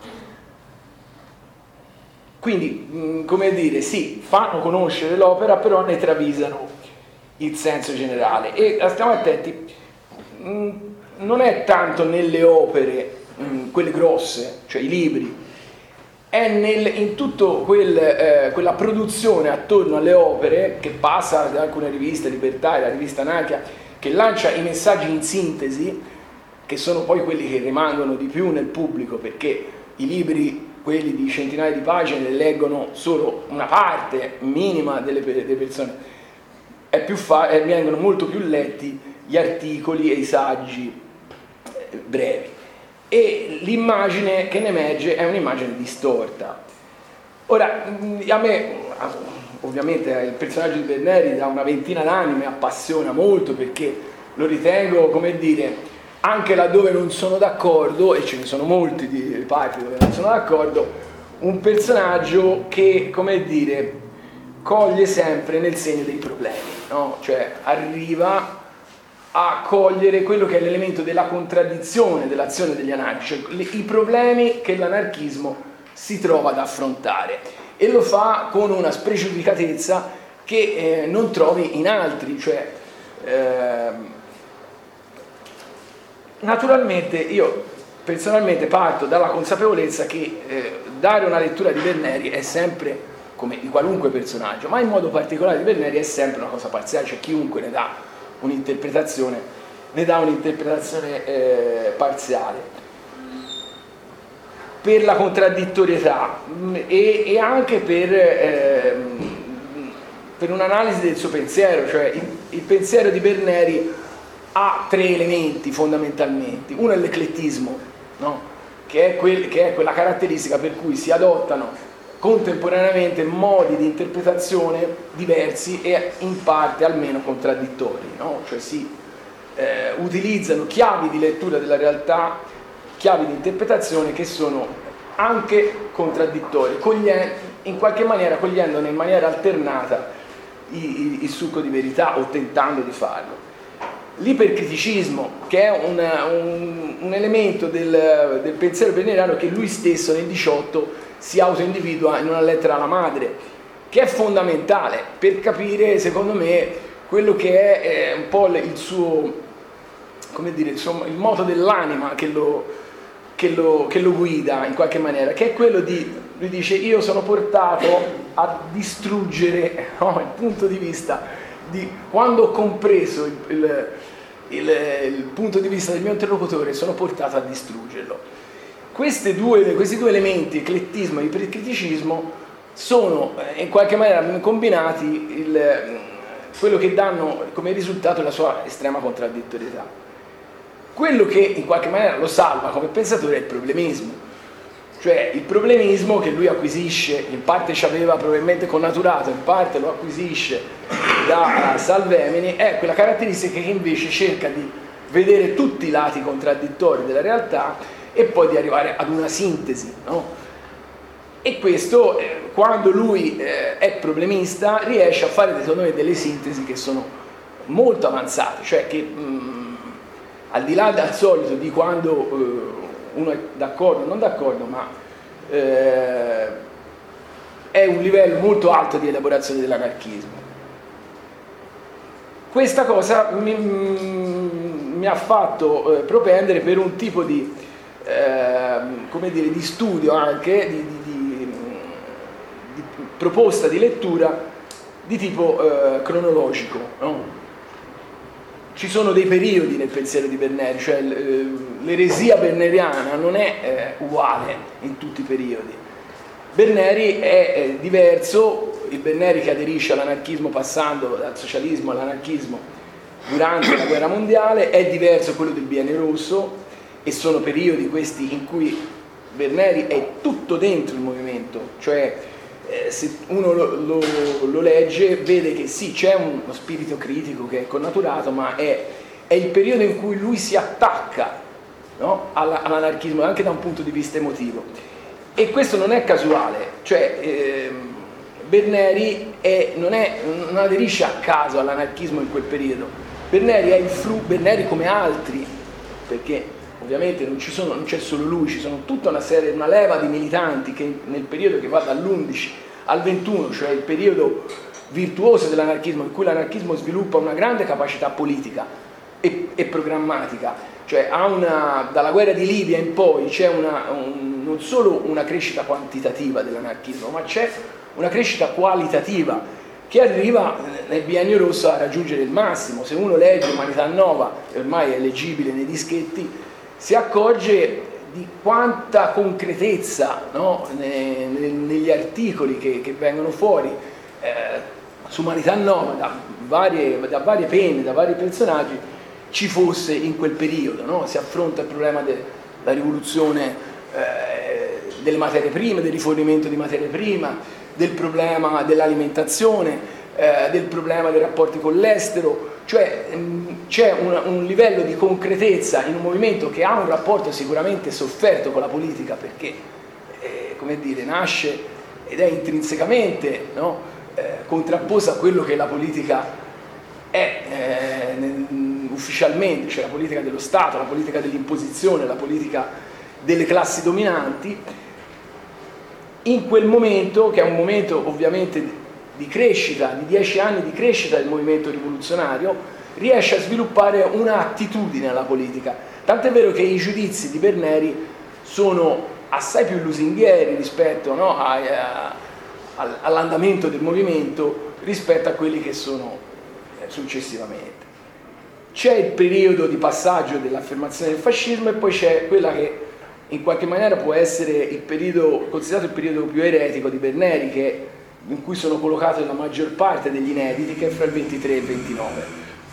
Quindi, come dire, sì, fanno conoscere l'opera, però ne travisano il senso generale. E stiamo attenti, non è tanto nelle opere, quelle grosse, cioè i libri, è nel, in tutto quel, eh, quella produzione attorno alle opere, che passa da alcune riviste, Libertà e la rivista Anarchia, che lancia i messaggi in sintesi, che sono poi quelli che rimangono di più nel pubblico, perché i libri, quelli di centinaia di pagine, le leggono solo una parte minima delle, delle persone, è più fa- eh, vengono molto più letti gli articoli e i saggi eh, brevi, e l'immagine che ne emerge è un'immagine distorta. Ora, a me, ovviamente il personaggio di Berneri da una ventina d'anni mi appassiona molto, perché lo ritengo, come dire, anche laddove non sono d'accordo, e ce ne sono molti di parti dove non sono d'accordo, un personaggio che, come dire, coglie sempre nel segno dei problemi, no? Cioè arriva a cogliere quello che è l'elemento della contraddizione dell'azione degli anarchici, cioè i problemi che l'anarchismo si trova ad affrontare, e lo fa con una specificatezza che eh, non trovi in altri, cioè eh, naturalmente io personalmente parto dalla consapevolezza che eh, dare una lettura di Berneri è sempre, come di qualunque personaggio, ma in modo particolare di Berneri, è sempre una cosa parziale, cioè chiunque ne dà un'interpretazione, ne dà un'interpretazione eh, parziale, per la contraddittorietà e, e anche per, eh, per un'analisi del suo pensiero, cioè il, il pensiero di Berneri ha tre elementi fondamentalmente. Uno è l'eclettismo, no? che, è quel, che è quella caratteristica per cui si adottano contemporaneamente modi di interpretazione diversi e in parte almeno contraddittori, no? Cioè si eh, utilizzano chiavi di lettura della realtà, chiavi di interpretazione che sono anche contraddittorie, in qualche maniera cogliendone in maniera alternata il, il succo di verità, o tentando di farlo. L'ipercriticismo, che è un, un, un elemento del, del pensiero berneriano che lui stesso nel diciotto si autoindividua in una lettera alla madre, che è fondamentale per capire, secondo me, quello che è eh, un po' il suo, come dire, insomma, il moto dell'anima che lo, che, lo, che lo guida in qualche maniera, che è quello di, lui dice, io sono portato a distruggere, no, il punto di vista di quando ho compreso il, il, il, il punto di vista del mio interlocutore, sono portato a distruggerlo. Questi due, questi due elementi, eclettismo e ipercriticismo, sono in qualche maniera combinati il, quello che danno come risultato la sua estrema contraddittorietà. Quello che in qualche maniera lo salva come pensatore è il problemismo, cioè il problemismo che lui acquisisce, in parte ci aveva probabilmente connaturato, in parte lo acquisisce da Salvemini, è quella caratteristica che invece cerca di vedere tutti i lati contraddittori della realtà e poi di arrivare ad una sintesi, no? E questo, eh, quando lui eh, è problemista, riesce a fare secondo me delle sintesi che sono molto avanzate, cioè che mh, al di là dal solito di quando eh, uno è d'accordo o non d'accordo, ma eh, è un livello molto alto di elaborazione dell'anarchismo. Questa cosa mi, mi ha fatto eh, propendere per un tipo di Eh, come dire, di studio anche, di, di, di, di proposta di lettura di tipo eh, cronologico, no? Ci sono dei periodi nel pensiero di Berneri, cioè l'eresia berneriana non è eh, uguale in tutti i periodi. Berneri è eh, diverso, il Berneri che aderisce all'anarchismo passando dal socialismo all'anarchismo durante la guerra mondiale è diverso da quello del Biennio Rosso, e sono periodi questi in cui Berneri è tutto dentro il movimento, cioè eh, se uno lo, lo, lo legge vede che sì, c'è uno spirito critico che è connaturato, ma è è il periodo in cui lui si attacca, no? all'anarchismo, anche da un punto di vista emotivo. E questo non è casuale, cioè ehm, Berneri è, non, è, non aderisce a caso all'anarchismo in quel periodo. Berneri è il frutto, Berneri come altri, perché ovviamente non, ci sono, non c'è solo lui, ci sono tutta una serie, una leva di militanti che nel periodo che va dall'undici al ventuno, cioè il periodo virtuoso dell'anarchismo, in cui l'anarchismo sviluppa una grande capacità politica e, e programmatica, cioè ha una, dalla guerra di Libia in poi c'è una, un, non solo una crescita quantitativa dell'anarchismo, ma c'è una crescita qualitativa che arriva nel biennio rosso a raggiungere il massimo. Se uno legge Umanità Nova, e ormai è leggibile nei dischetti, si accorge di quanta concretezza, no? ne, ne, negli articoli che, che vengono fuori eh, su Umanità Nova da varie, da varie penne, da vari personaggi, ci fosse in quel periodo, no? Si affronta il problema della rivoluzione eh, delle materie prime, del rifornimento di materie prime, del problema dell'alimentazione, eh, del problema dei rapporti con l'estero, cioè mh, c'è un, un livello di concretezza in un movimento che ha un rapporto sicuramente sofferto con la politica, perché eh, come dire, nasce ed è intrinsecamente, no, eh, contrapposto a quello che la politica è eh, nel, ufficialmente, cioè la politica dello Stato, la politica dell'imposizione, la politica delle classi dominanti. In quel momento, che è un momento ovviamente di crescita, di dieci anni di crescita del movimento rivoluzionario, riesce a sviluppare un'attitudine alla politica. Tant'è vero che i giudizi di Berneri sono assai più lusinghieri rispetto, no, a, a, all'andamento del movimento rispetto a quelli che sono successivamente. C'è il periodo di passaggio dell'affermazione del fascismo e poi c'è quella che in qualche maniera può essere il periodo, considerato il periodo più eretico di Berneri, che, in cui sono collocate la maggior parte degli inediti, che è fra il ventitré e il ventinove,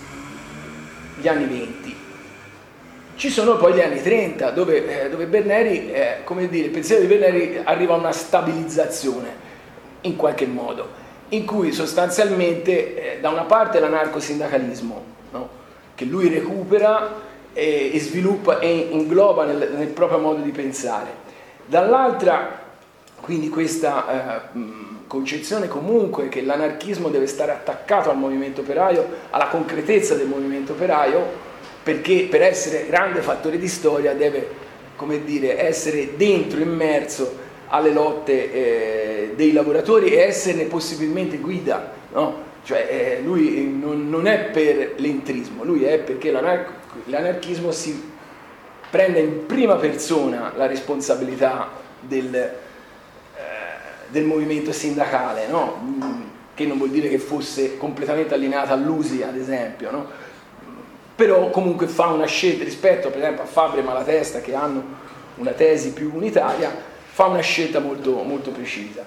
gli anni venti. Ci sono poi gli anni trenta, dove, eh, dove Berneri, eh, come dire, il pensiero di Berneri arriva a una stabilizzazione, in qualche modo, in cui sostanzialmente, eh, da una parte l'anarcosindacalismo, no? Che lui recupera e sviluppa e ingloba nel, nel proprio modo di pensare, dall'altra quindi questa eh, concezione comunque che l'anarchismo deve stare attaccato al movimento operaio, alla concretezza del movimento operaio, perché per essere grande fattore di storia deve, come dire, essere dentro, immerso alle lotte eh, dei lavoratori e esserne possibilmente guida, no? Cioè eh, lui non, non è per l'entrismo, lui è perché l'anarchismo l'anarchismo si prende in prima persona la responsabilità del, eh, del movimento sindacale, no? Che non vuol dire che fosse completamente allineata all'U S I, ad esempio, no? Però comunque fa una scelta rispetto per esempio a Fabre e Malatesta, che hanno una tesi più unitaria, fa una scelta molto, molto precisa.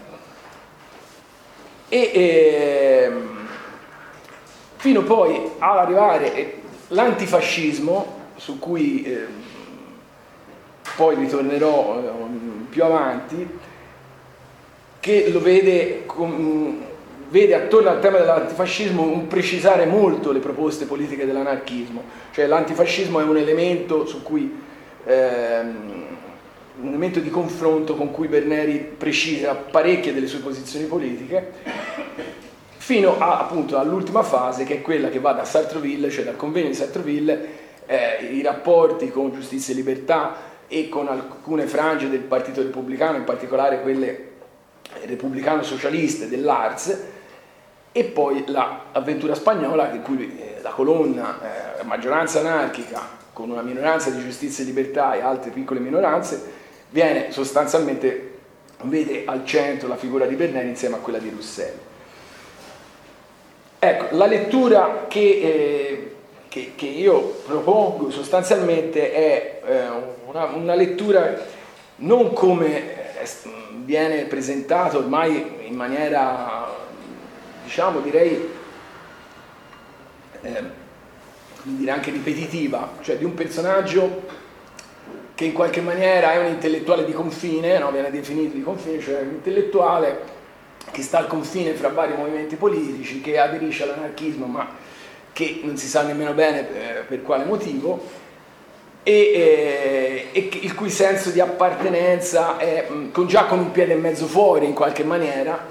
E ehm, fino poi ad arrivare l'antifascismo, su cui eh, poi ritornerò eh, più avanti, che lo vede, com, vede attorno al tema dell'antifascismo un precisare molto le proposte politiche dell'anarchismo, cioè l'antifascismo è un elemento su cui ehm, un elemento di confronto con cui Berneri precisa parecchie delle sue posizioni politiche, fino a, appunto all'ultima fase, che è quella che va da Sartreville, cioè dal convegno di Sartreville, eh, i rapporti con Giustizia e Libertà e con alcune frange del Partito Repubblicano, in particolare quelle repubblicano-socialiste dell'A R S, e poi l'avventura spagnola, in cui eh, la colonna, eh, maggioranza anarchica, con una minoranza di Giustizia e Libertà e altre piccole minoranze, viene sostanzialmente, vede al centro la figura di Berneri insieme a quella di Roussel. Ecco, la lettura che, eh, che, che io propongo sostanzialmente è eh, una, una lettura non come viene presentato ormai in maniera, diciamo, direi, eh, dire anche ripetitiva, cioè di un personaggio che in qualche maniera è un intellettuale di confine, no? Viene definito di confine, cioè un intellettuale che sta al confine fra vari movimenti politici, che aderisce all'anarchismo, ma che non si sa nemmeno bene eh, per quale motivo, e, eh, e il cui senso di appartenenza è mh, con, già con un piede e mezzo fuori in qualche maniera,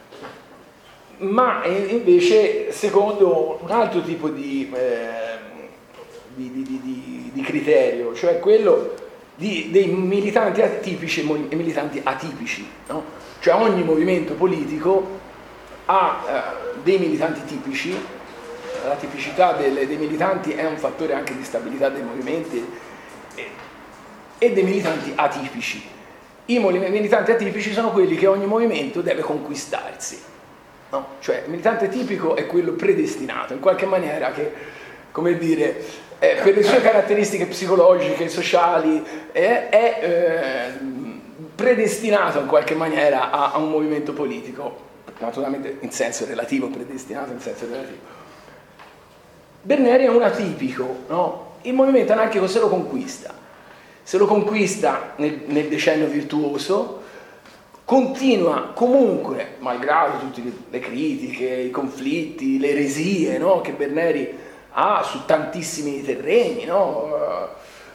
ma invece secondo un altro tipo di, eh, di, di, di, di criterio, cioè quello di, dei militanti atipici e militanti atipici, no? Cioè ogni movimento politico ha eh, dei militanti tipici, la tipicità delle, dei militanti è un fattore anche di stabilità dei movimenti, e, e dei militanti atipici. I militanti atipici sono quelli che ogni movimento deve conquistarsi. No? Cioè il militante tipico è quello predestinato, in qualche maniera, che, come dire, eh, per le sue caratteristiche psicologiche, sociali, eh, è eh, predestinato in qualche maniera a, a un movimento politico, naturalmente in senso relativo, predestinato in senso relativo. Berneri è un atipico, no? Il movimento anarchico se lo conquista, se lo conquista nel, nel decennio virtuoso, continua comunque, malgrado tutte le critiche, i conflitti, le eresie, no? Che Berneri ha su tantissimi terreni, no?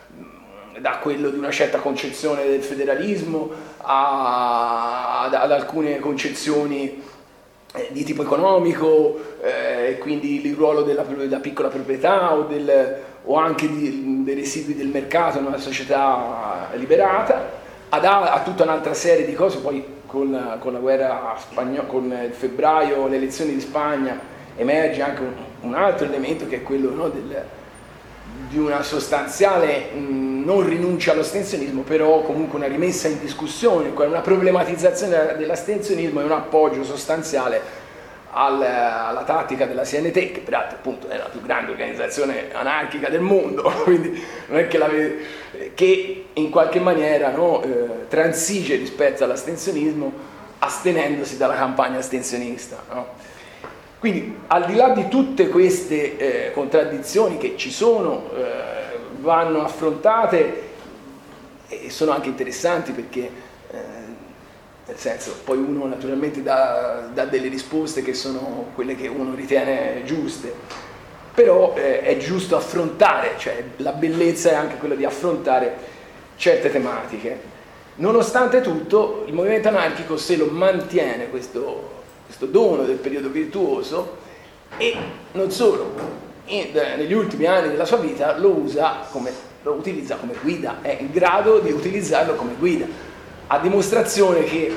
Da quello di una certa concezione del federalismo a, ad, ad alcune concezioni eh, di tipo economico, eh, quindi il ruolo della, della piccola proprietà o, del, o anche di, dei residui del mercato in una società liberata, ad, a tutta un'altra serie di cose. Poi con, con la guerra spagnola, con il febbraio, le elezioni di Spagna, emerge anche un, un altro elemento, che è quello, no, del, di una sostanziale mh, non rinuncia all'astensionismo, però comunque una rimessa in discussione, una problematizzazione dell'astensionismo e un appoggio sostanziale al, alla tattica della C N T, che peraltro appunto è la più grande organizzazione anarchica del mondo, quindi non è che, la, che in qualche maniera, no, eh, transige rispetto all'astensionismo, astenendosi dalla campagna astensionista, no? Quindi al di là di tutte queste eh, contraddizioni che ci sono, eh, vanno affrontate e sono anche interessanti, perché eh, nel senso, poi uno naturalmente dà, dà delle risposte che sono quelle che uno ritiene giuste, però eh, è giusto affrontare, cioè la bellezza è anche quella di affrontare certe tematiche. Nonostante tutto, il movimento anarchico se lo mantiene questo, questo dono del periodo virtuoso, e non solo, in, negli ultimi anni della sua vita lo usa come, lo utilizza come guida, è in grado di utilizzarlo come guida, a dimostrazione che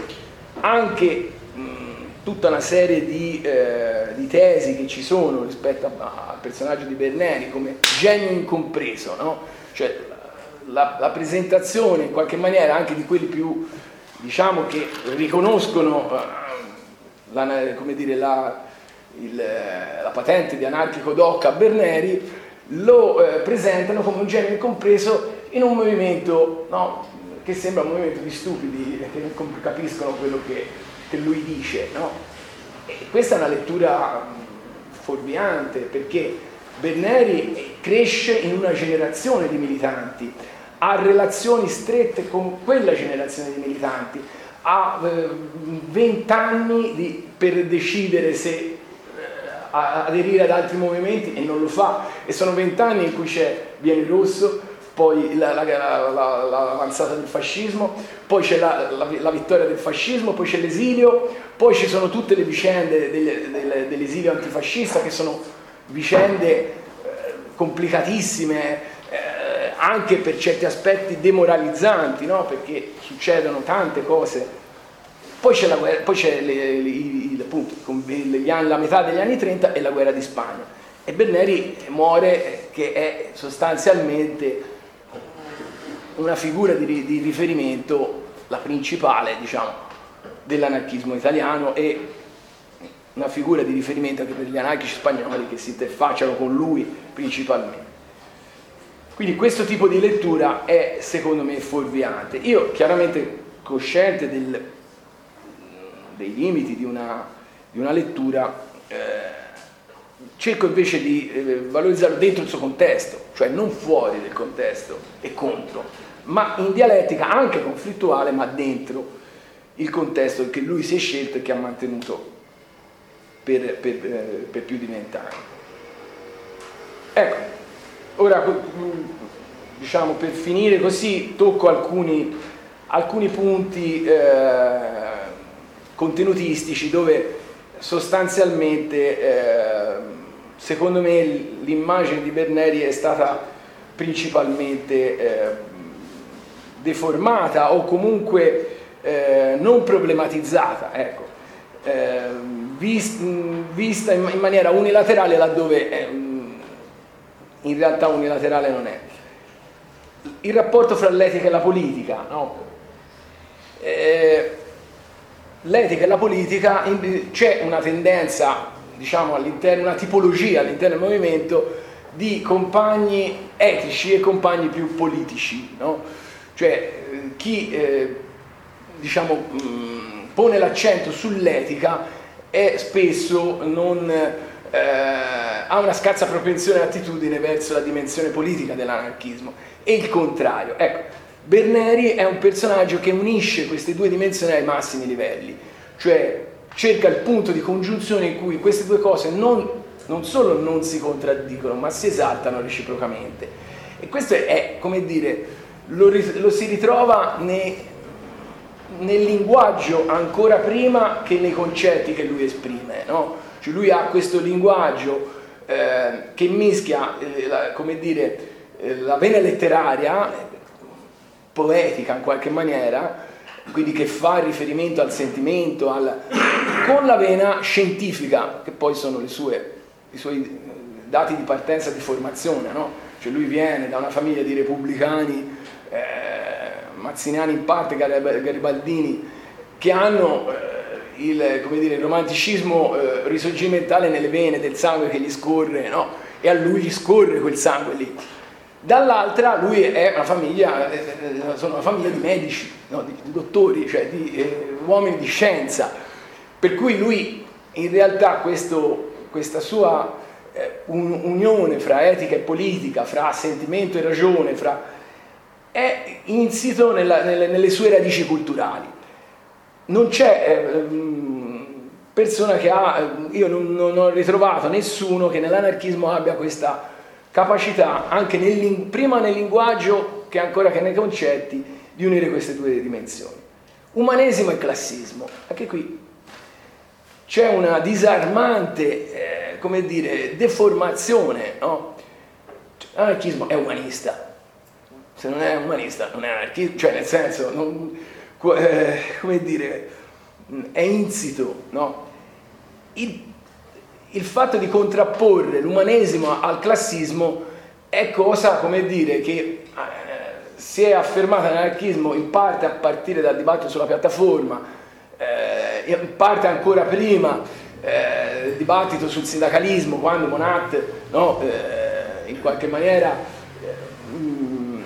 anche mh, tutta una serie di, eh, di tesi che ci sono rispetto a, al personaggio di Berneri come genio incompreso, no? Cioè la, la presentazione in qualche maniera anche di quelli più, diciamo, che riconoscono uh, la, come dire, la, il, la patente di anarchico doc a Berneri, lo eh, presentano come un genio incompreso in un movimento, no, che sembra un movimento di stupidi che non capiscono quello che, che lui dice, no? E questa è una lettura fuorviante, perché Berneri cresce in una generazione di militanti, ha relazioni strette con quella generazione di militanti, ha vent'anni eh, per decidere se eh, aderire ad altri movimenti, e non lo fa, e sono vent'anni in cui c'è Biene Rosso, poi la, la, la, la, l'avanzata del fascismo, poi c'è la, la, la vittoria del fascismo, poi c'è l'esilio, poi ci sono tutte le vicende del, del, dell'esilio antifascista, che sono vicende eh, complicatissime, eh, anche per certi aspetti demoralizzanti, no? Perché succedono tante cose. Poi c'è, la guerra, poi c'è le, le, appunto, gli anni, la metà degli anni trenta e la guerra di Spagna, e Berneri muore, che è sostanzialmente una figura di, di riferimento, la principale, diciamo, dell'anarchismo italiano, e una figura di riferimento anche per gli anarchici spagnoli che si interfacciano con lui principalmente. Quindi questo tipo di lettura è, secondo me, fuorviante. Io, chiaramente cosciente del, dei limiti di una, di una lettura, eh, cerco invece di eh, valorizzarlo dentro il suo contesto, cioè non fuori del contesto e contro, ma in dialettica anche conflittuale, ma dentro il contesto che lui si è scelto e che ha mantenuto per, per, eh, per più di vent'anni. Ecco, ora diciamo per finire così tocco alcuni, alcuni punti eh, contenutistici dove sostanzialmente eh, secondo me l'immagine di Berneri è stata principalmente eh, deformata o comunque eh, non problematizzata, ecco, eh, vist, vista in, in maniera unilaterale laddove eh, in realtà unilaterale non è. Il rapporto fra l'etica e la politica, no? Eh, l'etica e la politica, c'è una tendenza, diciamo, all'interno, una tipologia all'interno del movimento di compagni etici e compagni più politici, no? Cioè chi eh, diciamo mh, pone l'accento sull'etica è spesso non eh, ha una scarsa propensione e attitudine verso la dimensione politica dell'anarchismo, e il contrario. Ecco, Berneri è un personaggio che unisce queste due dimensioni ai massimi livelli, cioè cerca il punto di congiunzione in cui queste due cose non, non solo non si contraddicono, ma si esaltano reciprocamente. E questo è, come dire, lo, lo si ritrova nei, nel linguaggio ancora prima che nei concetti che lui esprime, no? Cioè lui ha questo linguaggio eh, che mischia, eh, la, come dire, eh, la vena letteraria, poetica in qualche maniera, quindi che fa riferimento al sentimento, al, con la vena scientifica, che poi sono le sue, i suoi dati di partenza di formazione, no? Cioè lui viene da una famiglia di repubblicani, eh, mazziniani in parte, garibaldini, che hanno eh, il, come dire, il romanticismo eh, risorgimentale nelle vene, del sangue che gli scorre, no? E a lui gli scorre quel sangue lì. Dall'altra lui è una famiglia, sono una famiglia di medici, no? di, di dottori, cioè di eh, uomini di scienza, per cui lui in realtà questo, questa sua eh, un, unione fra etica e politica, fra sentimento e ragione, fra, è insito nella, nelle, nelle sue radici culturali. Non c'è eh, persona che ha, io non, non ho ritrovato nessuno che nell'anarchismo abbia questa capacità, anche nel, prima nel linguaggio che ancora che nei concetti, di unire queste due dimensioni. Umanesimo e classismo. Anche qui c'è una disarmante, eh, come dire, deformazione, no? L'anarchismo è umanista. Se non è umanista non è anarchista, cioè nel senso, non, eh, come dire, è insito, no? Il, il fatto di contrapporre l'umanesimo al classismo è cosa, come dire, che eh, si è affermata nell'anarchismo in parte a partire dal dibattito sulla piattaforma, eh, in parte ancora prima eh, il dibattito sul sindacalismo, quando Monat, no, eh, in qualche maniera eh, mh,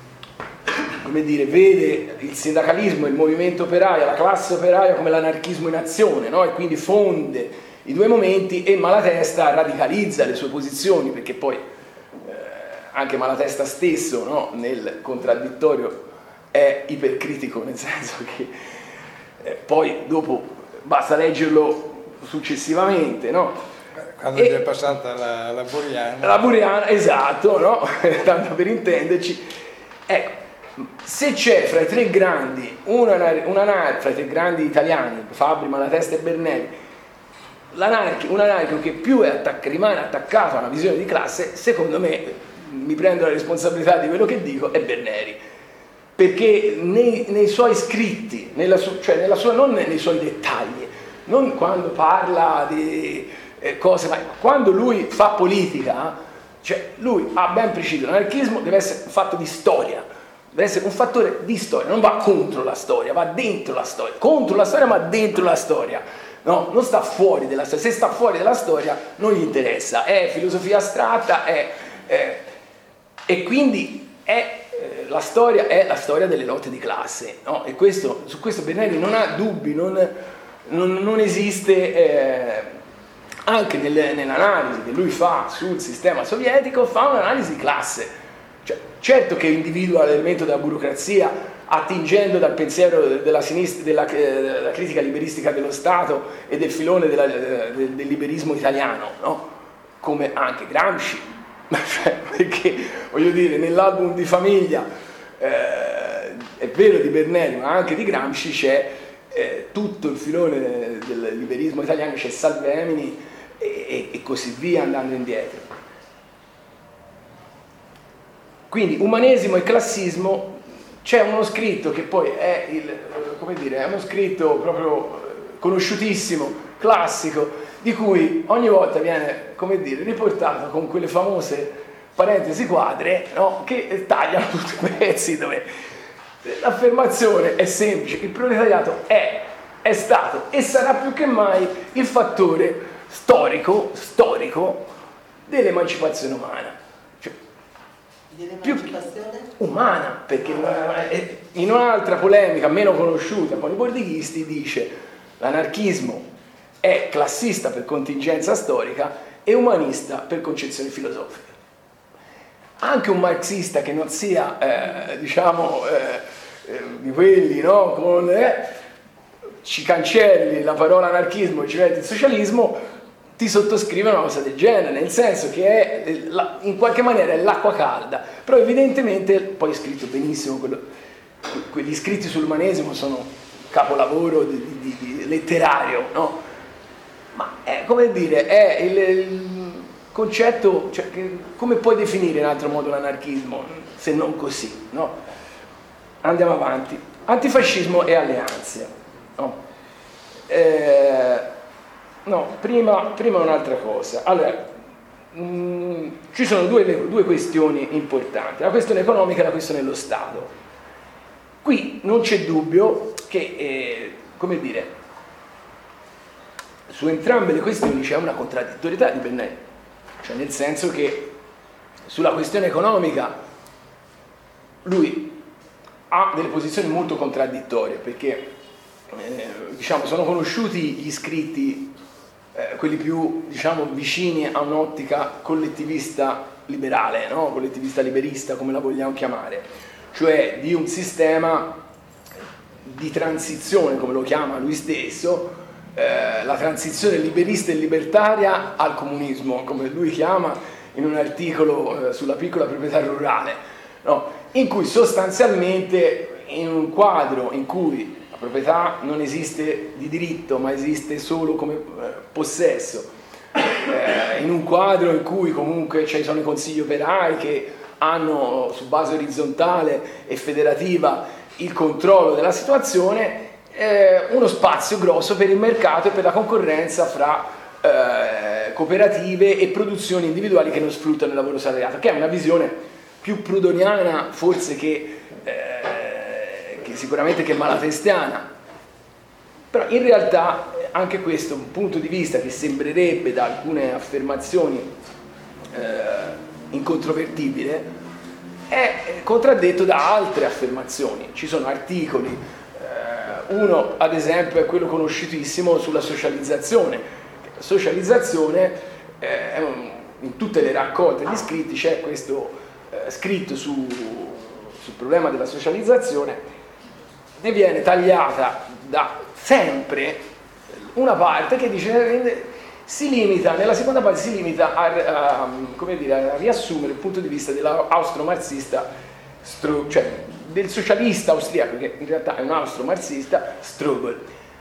come dire, vede il sindacalismo, il movimento operaio, la classe operaia come l'anarchismo in azione, no? E quindi fonde i due momenti, e Malatesta radicalizza le sue posizioni, perché poi eh, anche Malatesta stesso, no, nel contraddittorio è ipercritico, nel senso che eh, poi dopo basta leggerlo successivamente, no? Quando e, gli è passata la, la Buriana. La Buriana, esatto, no? Tanto per intenderci. Ecco, se c'è fra i tre grandi, una, una, fra i tre grandi italiani, Fabbri, Malatesta e Berneri, l'anarchico, un anarchico che più è attacca, rimane attaccato a una visione di classe, secondo me, mi prendo la responsabilità di quello che dico, è Berneri, perché nei, nei suoi scritti, nella su, cioè nella sua, non nei suoi dettagli, non quando parla di eh, cose, ma quando lui fa politica, cioè lui ha ben preciso, l'anarchismo deve essere un fatto di storia, deve essere un fattore di storia, non va contro la storia, va dentro la storia, contro la storia ma dentro la storia. No, non sta fuori della storia, se sta fuori della storia non gli interessa, è filosofia astratta, è, è, e quindi è, eh, la storia è la storia delle lotte di classe, no? E questo, su questo Berneri non ha dubbi, non, non, non esiste, eh, anche nel, nell'analisi che lui fa sul sistema sovietico, fa un'analisi di classe, cioè, certo che individua l'elemento della burocrazia, attingendo dal pensiero della, sinistra, della, della critica liberistica dello Stato e del filone della, del, del liberismo italiano, no? Come anche Gramsci, cioè, perché voglio dire, nell'album di famiglia eh, è vero di Bernelli ma anche di Gramsci c'è eh, tutto il filone del liberismo italiano, c'è Salvemini e, e, e così via andando indietro. Quindi umanesimo e classismo, c'è uno scritto che poi è il, come dire, è uno scritto proprio conosciutissimo, classico, di cui ogni volta viene, come dire, riportato con quelle famose parentesi quadre, no? Che tagliano tutti i pezzi, dove l'affermazione è semplice: il proletariato è, è stato e sarà più che mai il fattore storico, storico dell'emancipazione umana. Cioè, dell'emancipazione? Umana, perché in un'altra polemica meno conosciuta con i bordighisti dice: l'anarchismo è classista per contingenza storica e umanista per concezione filosofica. Anche un marxista che non sia, eh, diciamo, eh, eh, di quelli, no, con, eh, ci cancelli la parola anarchismo e ci metti il socialismo, ti sottoscrive una cosa del genere, nel senso che è, in qualche maniera è l'acqua calda, però evidentemente, poi è scritto benissimo, quello, quegli scritti sull'umanesimo sono capolavoro di, di, di letterario, no? Ma è, come dire, è il, il concetto, cioè, che, come puoi definire in altro modo l'anarchismo se non così, no? Andiamo avanti. Antifascismo e alleanze, no? Eh, no, prima, prima un'altra cosa. Allora, mh, ci sono due, due questioni importanti, la questione economica e la questione dello Stato. Qui non c'è dubbio che, eh, come dire, su entrambe le questioni c'è una contraddittorietà di Bernelli, cioè nel senso che sulla questione economica lui ha delle posizioni molto contraddittorie, perché eh, diciamo, sono conosciuti gli scritti, eh, quelli più, diciamo, vicini a un'ottica collettivista liberale, no? Collettivista liberista, come la vogliamo chiamare, cioè di un sistema di transizione, come lo chiama lui stesso, eh, la transizione liberista e libertaria al comunismo, come lui chiama in un articolo eh, sulla piccola proprietà rurale, no? In cui sostanzialmente, in un quadro in cui la proprietà non esiste di diritto ma esiste solo come eh, possesso, eh, in un quadro in cui comunque ci sono i consigli operai che hanno su base orizzontale e federativa il controllo della situazione, eh, uno spazio grosso per il mercato e per la concorrenza fra eh, cooperative e produzioni individuali che non sfruttano il lavoro salariato, che è una visione più prudoniana forse che, eh, che sicuramente che malatestiana. Però in realtà anche questo è un punto di vista che sembrerebbe da alcune affermazioni eh, incontrovertibile, è contraddetto da altre affermazioni. Ci sono articoli, eh, uno ad esempio è quello conosciutissimo sulla socializzazione. La socializzazione, eh, in tutte le raccolte di scritti c'è questo eh, scritto su, sul problema della socializzazione, ne viene tagliata da sempre una parte che dice, si limita, nella seconda parte si limita a, a, come dire, a riassumere il punto di vista dell'austro-marxista, cioè del socialista austriaco, che in realtà è un austro-marxista, Strobel.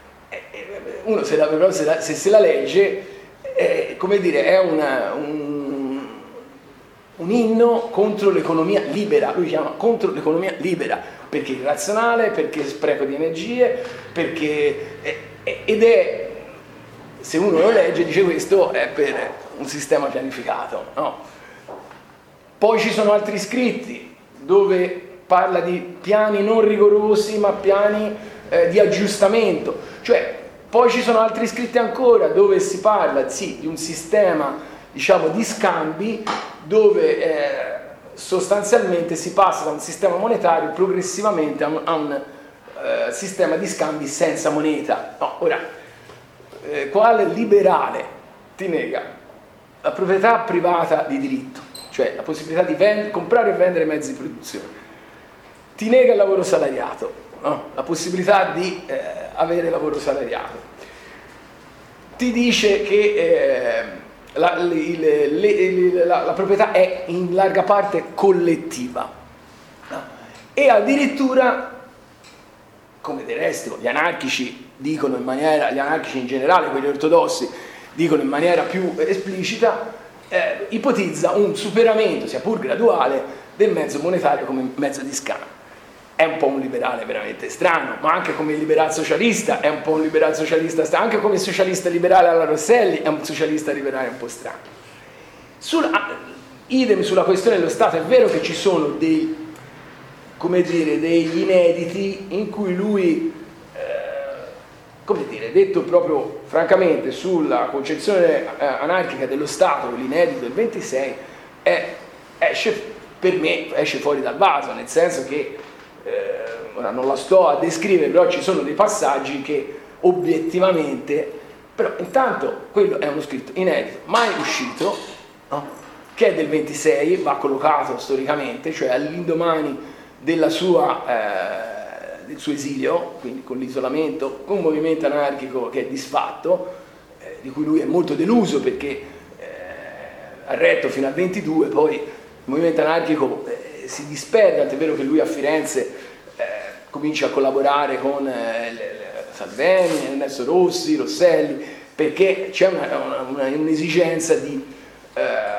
Uno se, la, però se, la, se se la legge, è, come dire, è una, un, un inno contro l'economia libera, lui chiama contro l'economia libera, perché è irrazionale, perché è spreco di energie, perché è, ed è, se uno lo legge, dice questo è per un sistema pianificato, no? Poi ci sono altri scritti dove parla di piani non rigorosi ma piani eh, di aggiustamento, cioè poi ci sono altri scritti ancora dove si parla sì, di un sistema, diciamo, di scambi dove eh, sostanzialmente si passa da un sistema monetario progressivamente a un, a un eh, sistema di scambi senza moneta. No, ora, eh, quale liberale ti nega la proprietà privata di diritto, cioè la possibilità di vend- comprare e vendere mezzi di produzione, ti nega il lavoro salariato, no? La possibilità di eh, avere lavoro salariato, ti dice che eh, la, il, le, la, la proprietà è in larga parte collettiva, no? E addirittura, come del resto gli anarchici dicono in maniera, gli anarchici in generale, quelli ortodossi, dicono in maniera più esplicita, eh, ipotizza un superamento, sia pur graduale, del mezzo monetario come mezzo di scambio. È un po' un liberale veramente strano, ma anche come liberal socialista è un po' un liberal socialista strano, anche come socialista liberale alla Rosselli è un socialista liberale un po' strano. Sul, idem sulla questione dello Stato, è vero che ci sono dei, come dire, degli inediti in cui lui, eh, come dire, detto proprio francamente sulla concezione eh, anarchica dello Stato, l'inedito del ventisei, è, esce, per me esce fuori dal vaso, nel senso che Eh, ora non la sto a descrivere, però ci sono dei passaggi che obiettivamente, però intanto quello è uno scritto inedito, mai uscito, no? Che è del ventisei, va collocato storicamente, cioè all'indomani della sua, eh, del suo esilio, quindi con l'isolamento, con un movimento anarchico che è disfatto, eh, di cui lui è molto deluso perché eh, ha retto fino al ventidue, poi il movimento anarchico eh, si disperde, tant'è vero che lui a Firenze eh, comincia a collaborare con eh, le, le Salvini, Ernesto Rossi, Rosselli, perché c'è una, una, una, un'esigenza di, eh,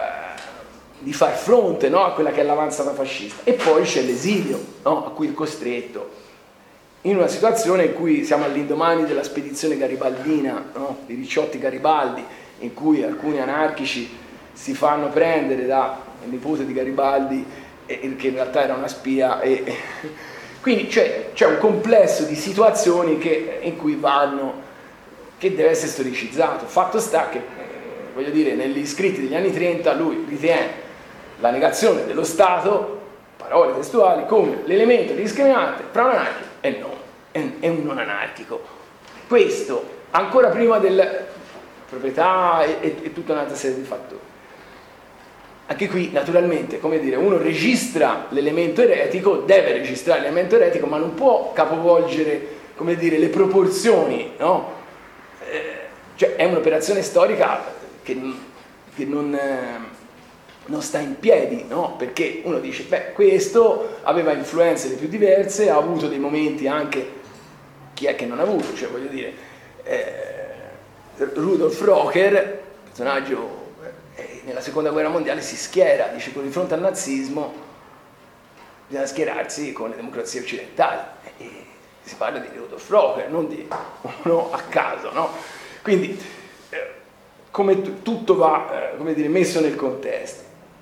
di far fronte, no, a quella che è l'avanzata fascista. E poi c'è l'esilio, no, a cui è costretto, in una situazione in cui siamo all'indomani della spedizione garibaldina, no, di Ricciotti Garibaldi, in cui alcuni anarchici si fanno prendere da nipote di Garibaldi, che in realtà era una spia, e quindi c'è, c'è un complesso di situazioni che, in cui vanno, che deve essere storicizzato. Fatto sta che, voglio dire, negli scritti degli anni trenta lui ritiene la negazione dello Stato, parole testuali, come l'elemento discriminante fra un anarchico e, non, e un non anarchico. Questo ancora prima della proprietà e, e, e tutta un'altra serie di fattori. Anche qui, naturalmente, come dire, uno registra l'elemento eretico, deve registrare l'elemento eretico, ma non può capovolgere, come dire, le proporzioni, no? Eh, cioè, è un'operazione storica che, che non, eh, non sta in piedi, no? Perché uno dice, beh, questo aveva influenze le più diverse, ha avuto dei momenti anche, chi è che non ha avuto? Cioè, voglio dire, eh, Rudolf Rocker, personaggio nella seconda guerra mondiale, si schiera, dice, di fronte al nazismo bisogna schierarsi con le democrazie occidentali, e si parla di Rudolf Rocker, non di uno a caso, no? Quindi eh, come t- tutto va eh, come dire, messo nel contesto.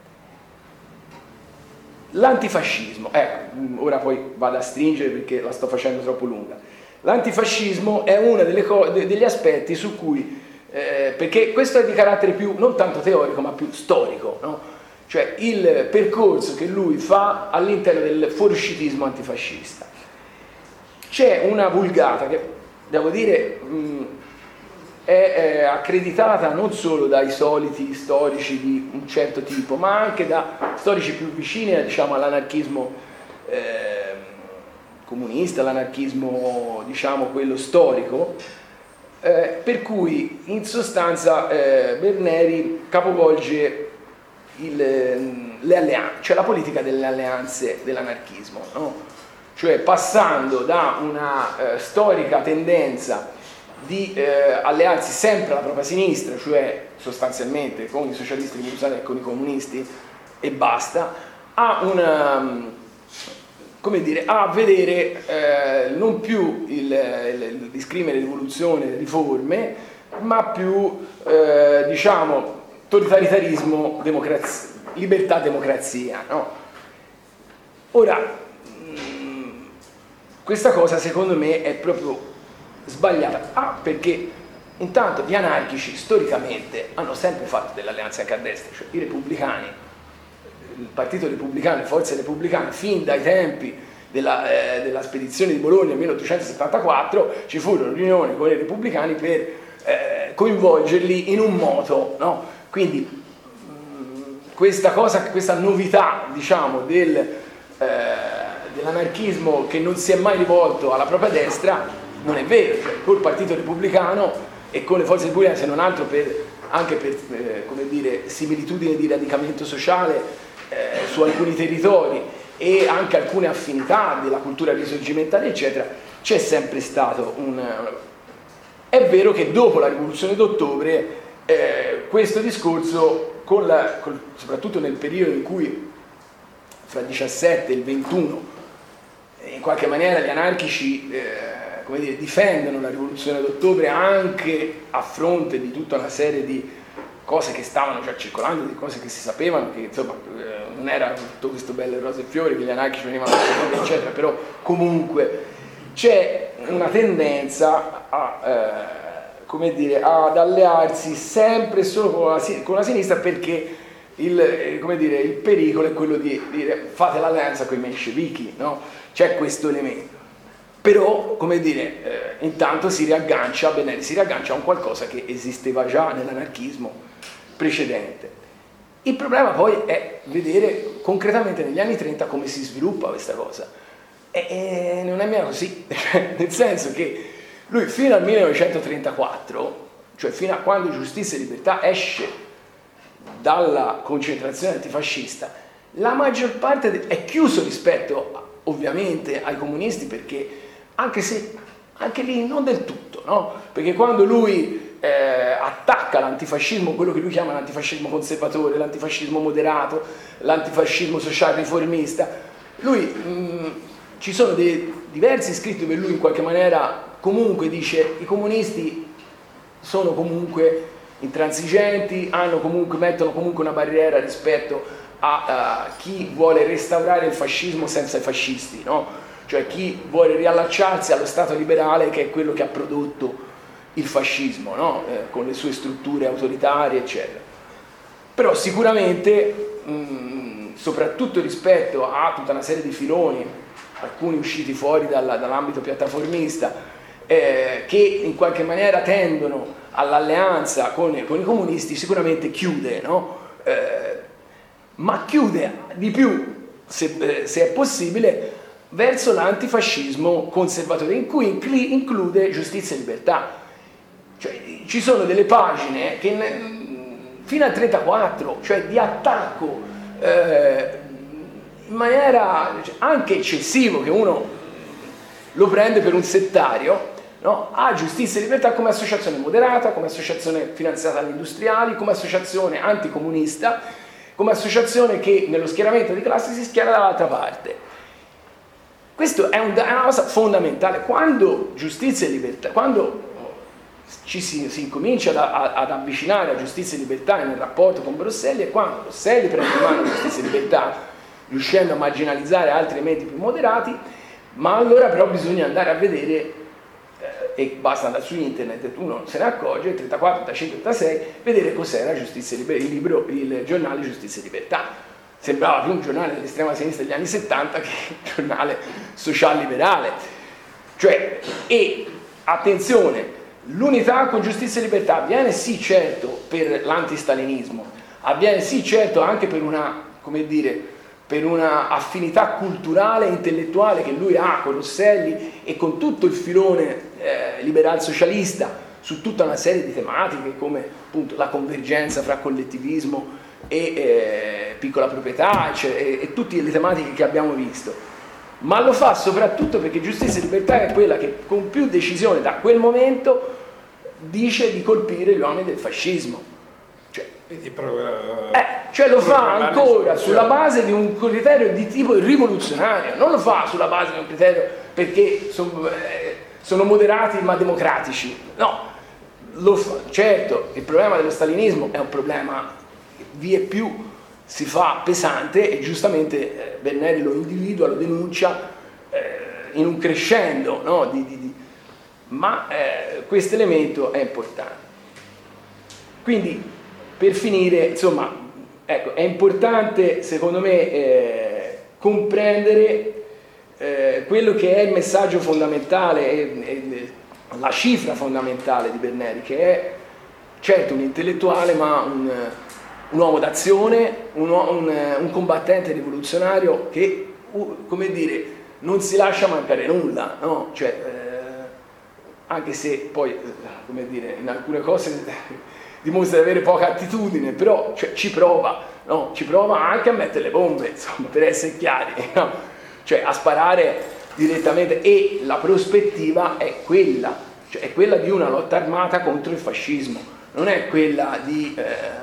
L'antifascismo, ecco, ora poi vado a stringere perché la sto facendo troppo lunga. L'antifascismo è uno delle co- de- degli aspetti su cui Eh, perché questo è di carattere più, non tanto teorico, ma più storico, no? Cioè il percorso che lui fa all'interno del fuoriuscitismo antifascista. C'è una vulgata che, devo dire, mh, è, è accreditata non solo dai soliti storici di un certo tipo, ma anche da storici più vicini, diciamo, all'anarchismo eh, comunista, all'anarchismo, diciamo, quello storico. Eh, per cui in sostanza eh, Berneri capovolge il, le alleanze, cioè la politica delle alleanze dell'anarchismo, no? Cioè passando da una eh, storica tendenza di eh, allearsi sempre alla propria sinistra, cioè sostanzialmente con i socialisti rivoluzionari e con i comunisti e basta, a una, come dire, a vedere eh, non più il, il, il discrimine, rivoluzione, le riforme, ma più, eh, diciamo, totalitarismo, democrazia, libertà, democrazia, no? Ora, mh, questa cosa secondo me è proprio sbagliata. Ah, perché intanto gli anarchici storicamente hanno sempre fatto delle alleanze anche a destra, cioè i repubblicani, il partito repubblicano, le forze repubblicane, fin dai tempi della, eh, della spedizione di Bologna nel milleottocentosettantaquattro, ci furono riunioni con i repubblicani per eh, coinvolgerli in un moto, no? Quindi mh, questa cosa, questa novità, diciamo, del, eh, dell'anarchismo che non si è mai rivolto alla propria destra non è vero, cioè col partito repubblicano e con le forze repubblicane, se non altro per anche per eh, come dire, similitudini di radicamento sociale eh, su alcuni territori e anche alcune affinità della cultura risorgimentale, eccetera, c'è sempre stato un... È vero che dopo la rivoluzione d'ottobre eh, questo discorso, con la, con, soprattutto nel periodo in cui fra il diciassette e il ventuno in qualche maniera gli anarchici eh, come dire, difendono la rivoluzione d'ottobre anche a fronte di tutta una serie di cose che stavano già circolando, di cose che si sapevano, che insomma eh, non era tutto questo bello rose e fiori, che gli anarchici venivano a eccetera, però comunque c'è una tendenza a, eh, come dire, ad allearsi sempre solo con la, con la sinistra, perché il, eh, come dire, il pericolo è quello di dire fate l'alleanza con i menscevichi, no? C'è questo elemento. Però, come dire, eh, intanto si riaggancia, bene, si riaggancia a un qualcosa che esisteva già nell'anarchismo precedente. Il problema poi è vedere concretamente negli anni trenta come si sviluppa questa cosa. E, e non è meno così, nel senso che lui fino al millenovecentotrentaquattro, cioè fino a quando Giustizia e Libertà esce dalla concentrazione antifascista, la maggior parte de- è chiuso rispetto ovviamente ai comunisti, perché anche se anche lì non del tutto, no? Perché quando lui eh, attacca l'antifascismo, quello che lui chiama l'antifascismo conservatore, l'antifascismo moderato, l'antifascismo social riformista, lui mh, ci sono dei diversi scritti dove lui in qualche maniera comunque dice i comunisti sono comunque intransigenti, hanno comunque, mettono comunque una barriera rispetto a uh, chi vuole restaurare il fascismo senza i fascisti, no? Cioè chi vuole riallacciarsi allo Stato liberale, che è quello che ha prodotto il fascismo, no? Eh, con le sue strutture autoritarie, eccetera. Però sicuramente, mh, soprattutto rispetto a tutta una serie di filoni, alcuni usciti fuori dalla, dall'ambito piattaformista, eh, che in qualche maniera tendono all'alleanza con, con i comunisti, sicuramente chiude, no? Eh, ma chiude di più, se, se è possibile, verso l'antifascismo conservatore, in cui incli, include Giustizia e Libertà. Cioè, ci sono delle pagine che fino al trentaquattro, cioè di attacco eh, in maniera anche eccessivo, che uno lo prende per un settario, no? A Giustizia e Libertà come associazione moderata, come associazione finanziata dagli industriali, come associazione anticomunista, come associazione che nello schieramento di classe si schiera dall'altra parte. Questo è, un, è una cosa fondamentale. Quando Giustizia e Libertà, quando ci si, si incomincia ad, a, ad avvicinare a Giustizia e Libertà nel rapporto con Brosselli, è quando Brosselli prende in mano Giustizia e Libertà, riuscendo a marginalizzare altri elementi più moderati, ma allora però bisogna andare a vedere, e basta andare su internet e uno se ne accorge, trentaquattro, trentacinque, trentasei, vedere cos'era Giustizia e Libertà, il libro, il giornale Giustizia e Libertà. Sembrava più un giornale dell'estrema sinistra degli anni settanta che un giornale social-liberale. Cioè, e attenzione, l'unità con Giustizia e Libertà avviene sì certo per l'antistalinismo, avviene sì certo anche per una, come dire, per una affinità culturale e intellettuale che lui ha con Rosselli e con tutto il filone eh, liberal socialista su tutta una serie di tematiche come appunto la convergenza fra collettivismo e eh, piccola proprietà, cioè, e, e tutte le tematiche che abbiamo visto. Ma lo fa soprattutto perché Giustizia e Libertà è quella che con più decisione da quel momento dice di colpire gli uomini del fascismo. Eh, cioè lo fa ancora sulla base di un criterio di tipo rivoluzionario, non lo fa sulla base di un criterio perché sono, eh, sono moderati ma democratici, no, lo fa. Certo, il problema dello stalinismo è un problema che vie più si fa pesante e giustamente eh, Berneri lo individua, lo denuncia eh, in un crescendo, no, di, di, di. ma eh, questo elemento è importante. Quindi per finire, insomma, ecco, è importante secondo me eh, comprendere eh, quello che è il messaggio fondamentale e, e la cifra fondamentale di Berneri, che è certo un intellettuale ma un, un uomo d'azione, un, un, un combattente rivoluzionario che, come dire, non si lascia mancare nulla, no? Cioè, eh, anche se poi, come dire, in alcune cose dimostra di avere poca attitudine, però cioè, ci prova, no? Ci prova anche a mettere le bombe, insomma, per essere chiari, no? Cioè a sparare direttamente, e la prospettiva è quella, cioè è quella di una lotta armata contro il fascismo, non è quella di... Eh,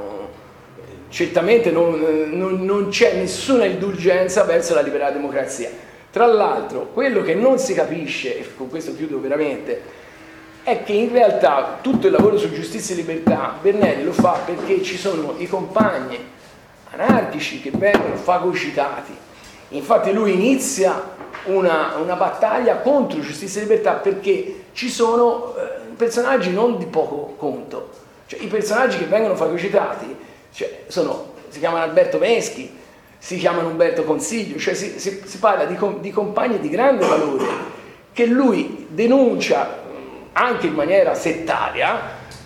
certamente non, non, non c'è nessuna indulgenza verso la liberale democrazia. Tra l'altro, quello che non si capisce, e con questo chiudo veramente, è che in realtà tutto il lavoro su giustizia e libertà Bernelli lo fa perché ci sono i compagni anarchici che vengono fagocitati. Infatti lui inizia una, una battaglia contro giustizia e libertà perché ci sono eh, personaggi non di poco conto. Cioè, i personaggi che vengono fagocitati cioè, sono, si chiamano Alberto Meschi, si chiamano Umberto Consiglio, cioè si, si, si parla di, di compagni di grande valore che lui denuncia anche in maniera settaria,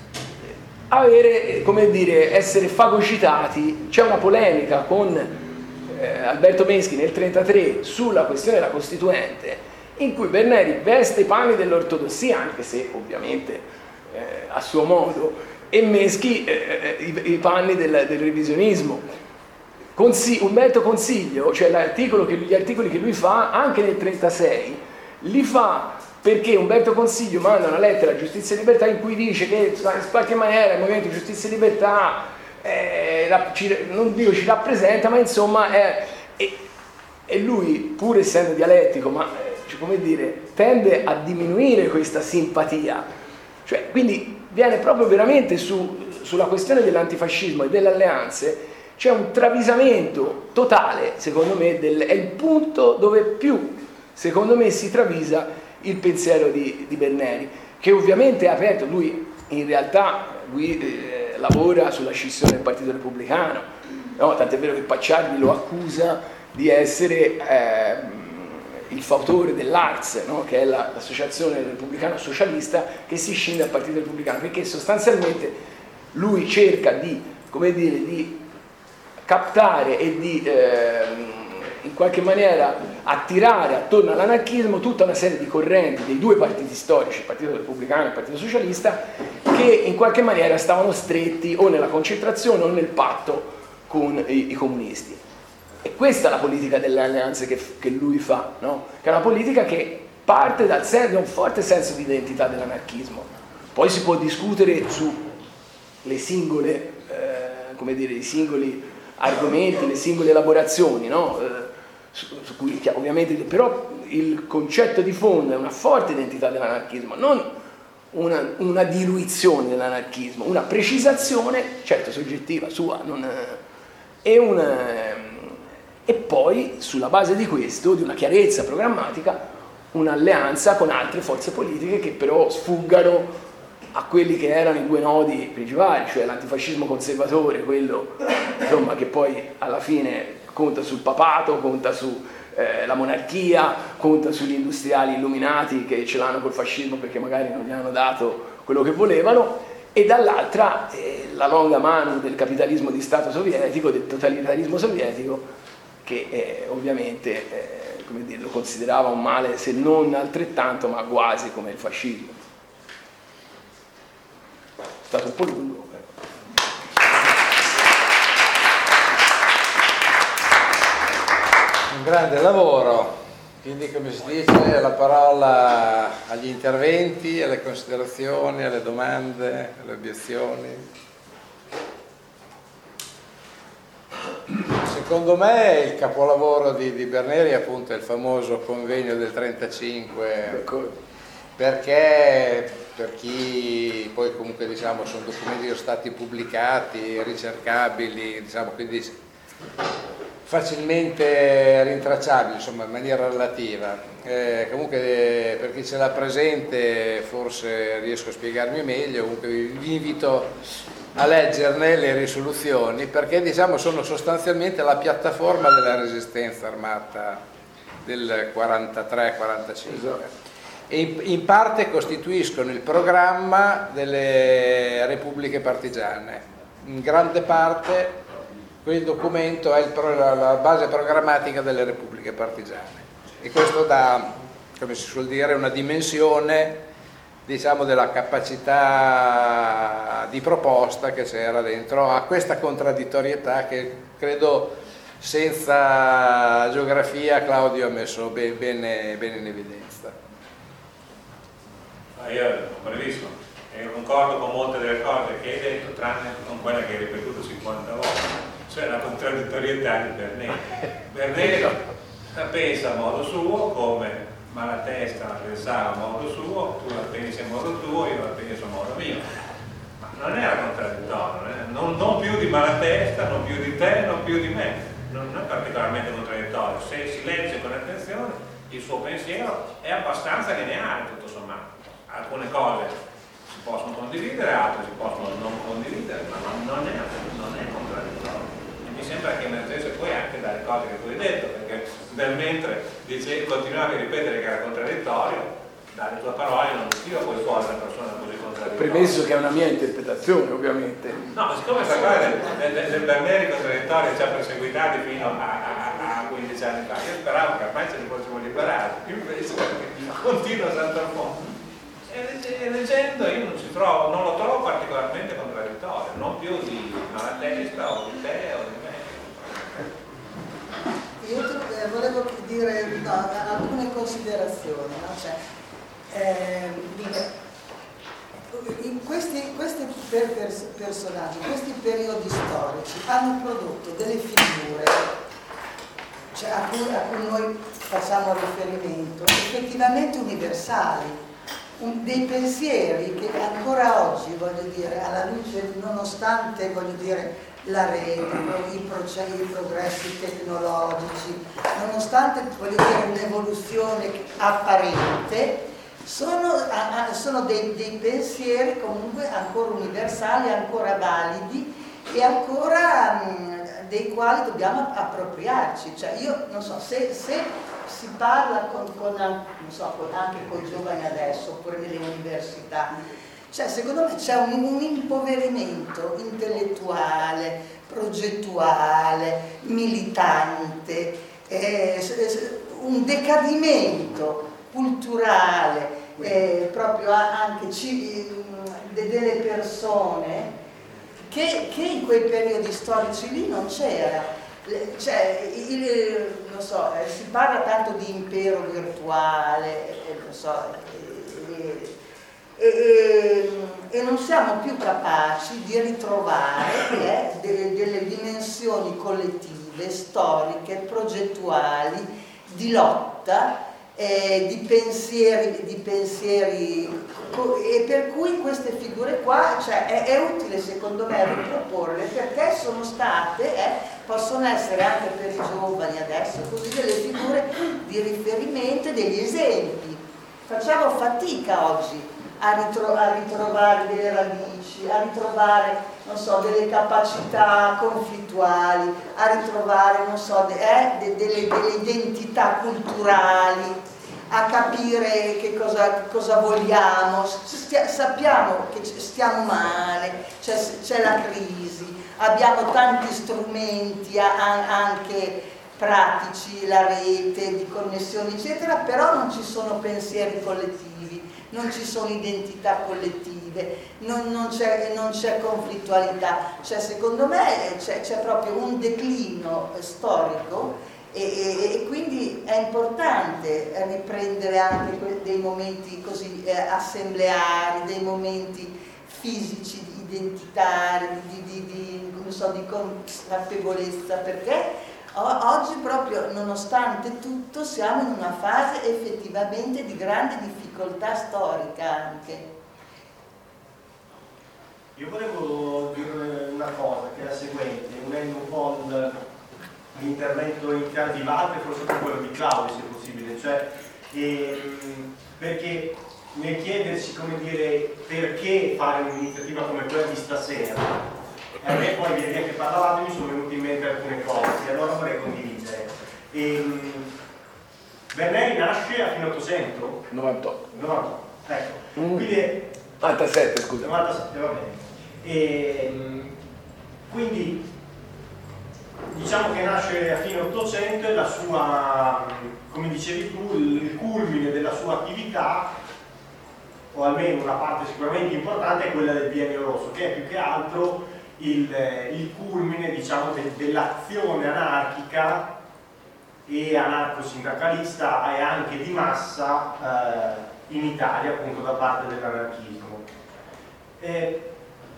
avere, come dire, essere fagocitati. C'è una polemica con eh, Alberto Meschi nel trentatré sulla questione della Costituente, in cui Bernelli veste i panni dell'ortodossia, anche se ovviamente eh, a suo modo, e Meschi eh, i, i panni del, del revisionismo. Consi, Umberto Consiglio, cioè l'articolo che, gli articoli che lui fa anche nel trentasei, li fa perché Umberto Consiglio manda una lettera a Giustizia e Libertà in cui dice che in qualche maniera il movimento di Giustizia e Libertà eh, ci, non dico ci rappresenta, ma insomma è, e, e lui, pur essendo dialettico, ma cioè, come dire, tende a diminuire questa simpatia, cioè, quindi viene proprio veramente su, sulla questione dell'antifascismo e delle alleanze, c'è un travisamento totale, secondo me, del, è il punto dove più, secondo me, si travisa il pensiero di, di Bernelli, che ovviamente è aperto. Lui in realtà lui, eh, lavora sulla scissione del Partito Repubblicano, no? Tant'è vero che Pacciardi lo accusa di essere eh, il fautore dell'A R S, no? Che è la, l'associazione repubblicano socialista che si scinde dal Partito Repubblicano, perché sostanzialmente lui cerca di, come dire, di captare e di eh, in qualche maniera attirare attorno all'anarchismo tutta una serie di correnti dei due partiti storici, il Partito Repubblicano e il Partito Socialista, che in qualche maniera stavano stretti o nella concentrazione o nel patto con i, i comunisti. E questa è la politica delle alleanze che, che lui fa, no? Che è una politica che parte dal sen- da un forte senso di identità dell'anarchismo. Poi si può discutere sulle singole, eh, come dire, i singoli argomenti, le singole elaborazioni, no? Eh, su, su cui ovviamente, però il concetto di fondo è una forte identità dell'anarchismo, non una, una diluizione dell'anarchismo, una precisazione, certo soggettiva, sua, non, e una... E poi, sulla base di questo, di una chiarezza programmatica, un'alleanza con altre forze politiche che però sfuggano a quelli che erano i due nodi principali, cioè l'antifascismo conservatore, quello insomma, che poi alla fine conta sul papato, conta sulla eh, monarchia, conta sugli industriali illuminati che ce l'hanno col fascismo perché magari non gli hanno dato quello che volevano, e dall'altra eh, la longa mano del capitalismo di Stato sovietico, del totalitarismo sovietico, che eh, ovviamente eh, come dire, lo considerava un male se non altrettanto, ma quasi come il fascismo. È stato un po' lungo. Un grande lavoro, quindi come si dice la parola agli interventi, alle considerazioni, alle domande, alle obiezioni. Secondo me il capolavoro di, di Bernelli appunto è il famoso convegno del trentacinque, perché per chi poi comunque diciamo sono documenti che sono stati pubblicati, ricercabili, diciamo, quindi facilmente rintracciabili, insomma, in maniera relativa. Eh, comunque per chi ce l'ha presente forse riesco a spiegarmi meglio, comunque vi invito a leggerne le risoluzioni, perché diciamo sono sostanzialmente la piattaforma della resistenza armata del quarantatré quarantacinque e in, in parte costituiscono il programma delle repubbliche partigiane. In grande parte quel documento è il pro, la base programmatica delle repubbliche partigiane, e questo dà, come si suol dire, una dimensione diciamo, della capacità di proposta che c'era dentro a questa contraddittorietà che credo senza geografia Claudio ha messo bene, bene in evidenza. Io ho previsto e concordo con molte delle cose che hai detto, tranne con quella che hai ripetuto cinquanta volte, cioè la contraddittorietà di Bernini. Bernini pensa a modo suo, come Malatesta la pensava a modo suo, tu la pensi a modo tuo, io la penso a modo mio. Ma non era contraddittorio, eh? non, non più di Malatesta, non più di te, non più di me, non è particolarmente contraddittorio. Se si legge con attenzione, il suo pensiero è abbastanza lineare, tutto sommato. Alcune cose si possono condividere, altre si possono non condividere, ma non, non, è, non è contraddittorio. E mi sembra che emergesse poi anche dalle cose che tu hai detto, perché nel mentre dice, continuavi a ripetere che era contraddittorio, dalle tue parole non usciva poi fuori una persona così contraddittoria. Premesso che è una mia interpretazione, ovviamente. No, ma siccome questa cosa del, del, del Bernini contraddittorio ci ha perseguitati fino a, a, a quindici anni fa, io speravo che ormai ce ne fossimo liberati, invece continua a saltare fuori. E leggendo io non, ci trovo, non lo trovo particolarmente contraddittorio, non più di Malatesta o di te o di me. Io eh, volevo dire no, alcune considerazioni, no? Cioè, eh, in questi, questi per, per, personaggi, questi periodi storici hanno prodotto delle figure, cioè, a, cui, a cui noi facciamo riferimento, effettivamente universali. Un, dei pensieri che ancora oggi, voglio dire, alla luce, nonostante, voglio dire, la rete, i, processi, i progressi tecnologici, nonostante, voglio dire, un'evoluzione apparente, sono, sono dei, dei pensieri comunque ancora universali, ancora validi e ancora mh, dei quali dobbiamo appropriarci. Cioè io non so, se, se si parla con, con, non so, con, anche con i giovani adesso, oppure nelle università, cioè secondo me c'è un, un impoverimento intellettuale, progettuale, militante, eh, un decadimento culturale, eh, proprio anche ci, delle persone che, che in quei periodi storici lì non c'era. Cioè, il, non so, si parla tanto di impero virtuale, non so, e, e, e, e non siamo più capaci di ritrovare eh, delle, delle dimensioni collettive, storiche, progettuali, di lotta, eh, di pensieri, di pensieri, e per cui queste figure qua, cioè, è, è utile secondo me riproporle perché sono state, eh, possono essere anche per i giovani adesso così delle figure di riferimento e degli esempi. Facciamo fatica oggi a, ritro a ritrovare delle radici, a ritrovare, non so, delle capacità conflittuali, a ritrovare, non so, de eh, de delle, delle identità culturali, a capire che cosa, cosa vogliamo. Stia, sappiamo che stiamo male, c'è la crisi, abbiamo tanti strumenti anche pratici, la rete di connessioni eccetera, però non ci sono pensieri collettivi, non ci sono identità collettive, non, non c'è conflittualità. Cioè, secondo me c'è proprio un declino storico e, e, e quindi è importante riprendere anche dei momenti così eh, assembleari, dei momenti fisici, identitari, di, di, di, non so, di consapevolezza, perché oggi proprio, nonostante tutto, siamo in una fase effettivamente di grande difficoltà storica anche. Io volevo dire una cosa, che è la seguente, unendo un po' l'intervento iniziale di Walter, forse anche quello di Claudio, se possibile, cioè, ehm, perché nel chiedersi, come dire, perché fare un'iniziativa come quella di stasera, a me poi via via che parlavate mi sono venute in mente alcune cose e allora vorrei condividere. Ehm, Bernini nasce a fine Ottocento? novantotto. novantotto, ecco. Mm. Quindi, novantasette, scusa. novantasette, va bene. E, quindi diciamo che nasce a fine Ottocento e la sua, come dicevi tu, il culmine della sua attività o almeno una parte sicuramente importante, è quella del biennio rosso, che è più che altro il, il culmine, diciamo, de, dell'azione anarchica e anarco-sindacalista e anche di massa eh, in Italia, appunto, da parte dell'anarchismo. Eh,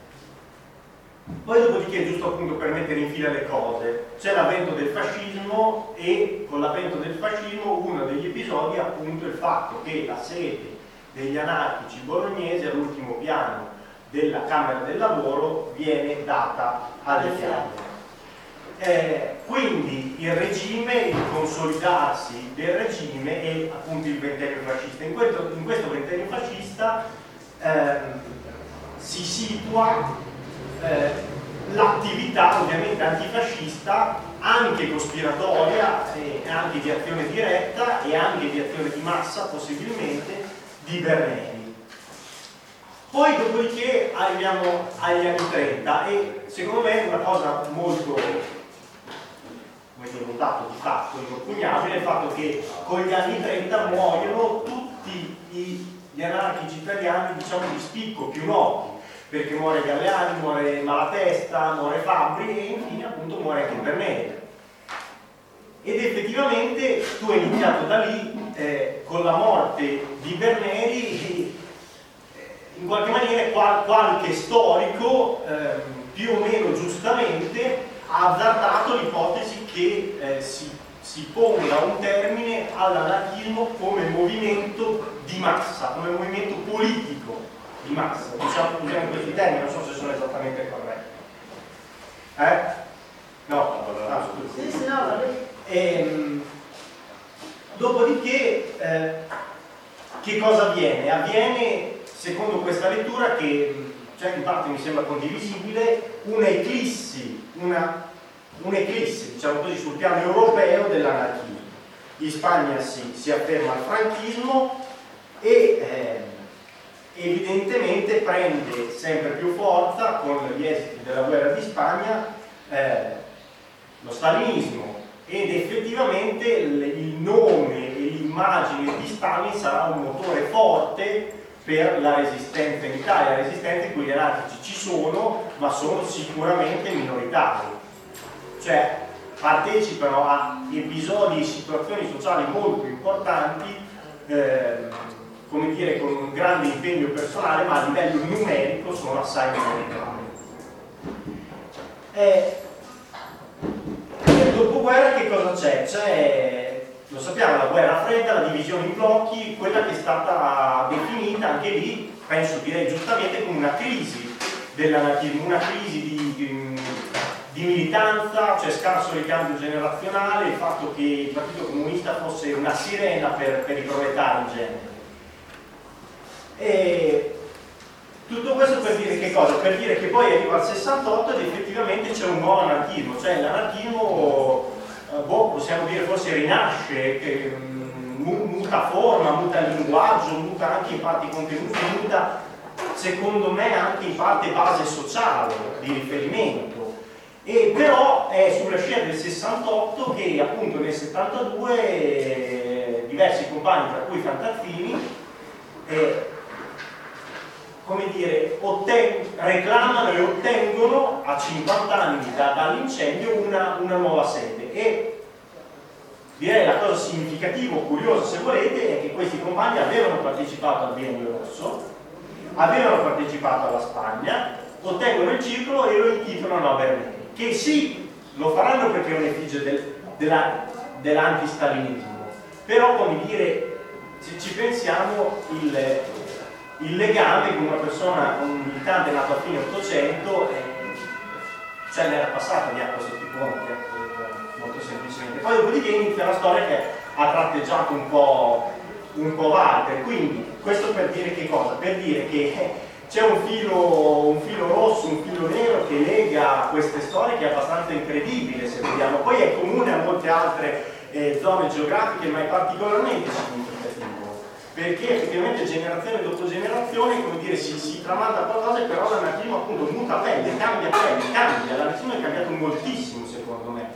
poi dopodiché, giusto appunto per mettere in fila le cose, c'è l'avvento del fascismo, e con l'avvento del fascismo uno degli episodi è appunto il fatto che la sede degli anarchici bolognesi, all'ultimo piano della Camera del Lavoro, viene data alle fiamme. Eh, quindi il regime, il consolidarsi del regime e appunto il ventennio fascista. In questo, in questo ventennio fascista ehm, si situa eh, l'attività ovviamente antifascista, anche cospiratoria, e anche di azione diretta e anche di azione di massa possibilmente, di Bernini. Poi dopodiché arriviamo agli anni trenta, e secondo me una cosa molto, come dire, un dato di fatto inoppugnabile è il fatto che con gli anni trenta muoiono tutti gli anarchici italiani, diciamo, di spicco più noti, perché muore Galleani, muore Malatesta, muore Fabbri e infine appunto muore anche Bernini. Ed effettivamente tu hai iniziato da lì, eh, con la morte di Bernini, in qualche maniera qual qualche storico eh, più o meno giustamente ha azzardato l'ipotesi che eh, si, si ponga un termine all'anarchismo come movimento di massa, come movimento politico di massa. Diciamo, usiamo questi termini, non so se sono esattamente corretti. Eh? No, ah, Sì, sì, no, ehm, dopodiché eh, che cosa avviene? Avviene, secondo questa lettura, che cioè, in parte mi sembra condivisibile, un'eclissi, una, un'eclissi, diciamo così, sul piano europeo dell'anarchismo. In Spagna si, si afferma il franchismo e eh, evidentemente prende sempre più forza, con gli esiti della guerra di Spagna, eh, lo stalinismo, ed effettivamente il, il nome e l'immagine di Stalin sarà un motore forte per la resistenza in Italia, la resistenza in cui gli anarchici ci sono, ma sono sicuramente minoritari, cioè partecipano a episodi e situazioni sociali molto importanti, eh, come dire, con un grande impegno personale, ma a livello numerico sono assai minoritari. Eh, nel dopoguerra che cosa c'è? C'è, lo sappiamo, la guerra fredda, la divisione in blocchi, quella che è stata definita anche lì, penso direi giustamente, come una crisi dell'anarchismo, una crisi di, di, di militanza, cioè scarso ricambio generazionale, il fatto che il Partito Comunista fosse una sirena per, per i proletari in genere. E tutto questo per dire che cosa? Per dire che poi arriva al sessantotto ed effettivamente c'è un nuovo anarchismo, cioè l'anarchismo, eh, boh, possiamo dire forse rinasce, che, um, muta forma, muta linguaggio, muta anche in parte i contenuti, muta secondo me anche in parte base sociale di riferimento. E però è sulla scia del sessantotto che appunto nel settantadue eh, diversi compagni, tra cui Fantazzini, eh, come dire, reclamano e ottengono a cinquanta anni da, dall'incendio una, una nuova sede. E direi la cosa significativa, curiosa se volete, è che questi compagni avevano partecipato al Biennio Rosso, avevano partecipato alla Spagna, ottengono il circolo e lo intitolano a Bernini, che sì, lo faranno perché è un'effigie del, della, dell'antistalinismo, però, come dire, se ci pensiamo, il il legame con una persona, con un militante nato a fine Ottocento, eh, cioè ne era passata di acqua sotto i ponti, eh, molto semplicemente. Poi dopodiché inizia una storia che ha tratteggiato un po', un po' Walter, quindi questo per dire che cosa? Per dire che eh, c'è un filo, un filo rosso, un filo nero che lega queste storie, che è abbastanza incredibile se vediamo, poi è comune a molte altre eh, zone geografiche, ma è particolarmente significativo, perché effettivamente generazione dopo generazione, come dire, si, si tramanda qualcosa, però l'anarchismo appunto muta pelle, cambia pelle, cambia, l'anarchismo è cambiato moltissimo secondo me,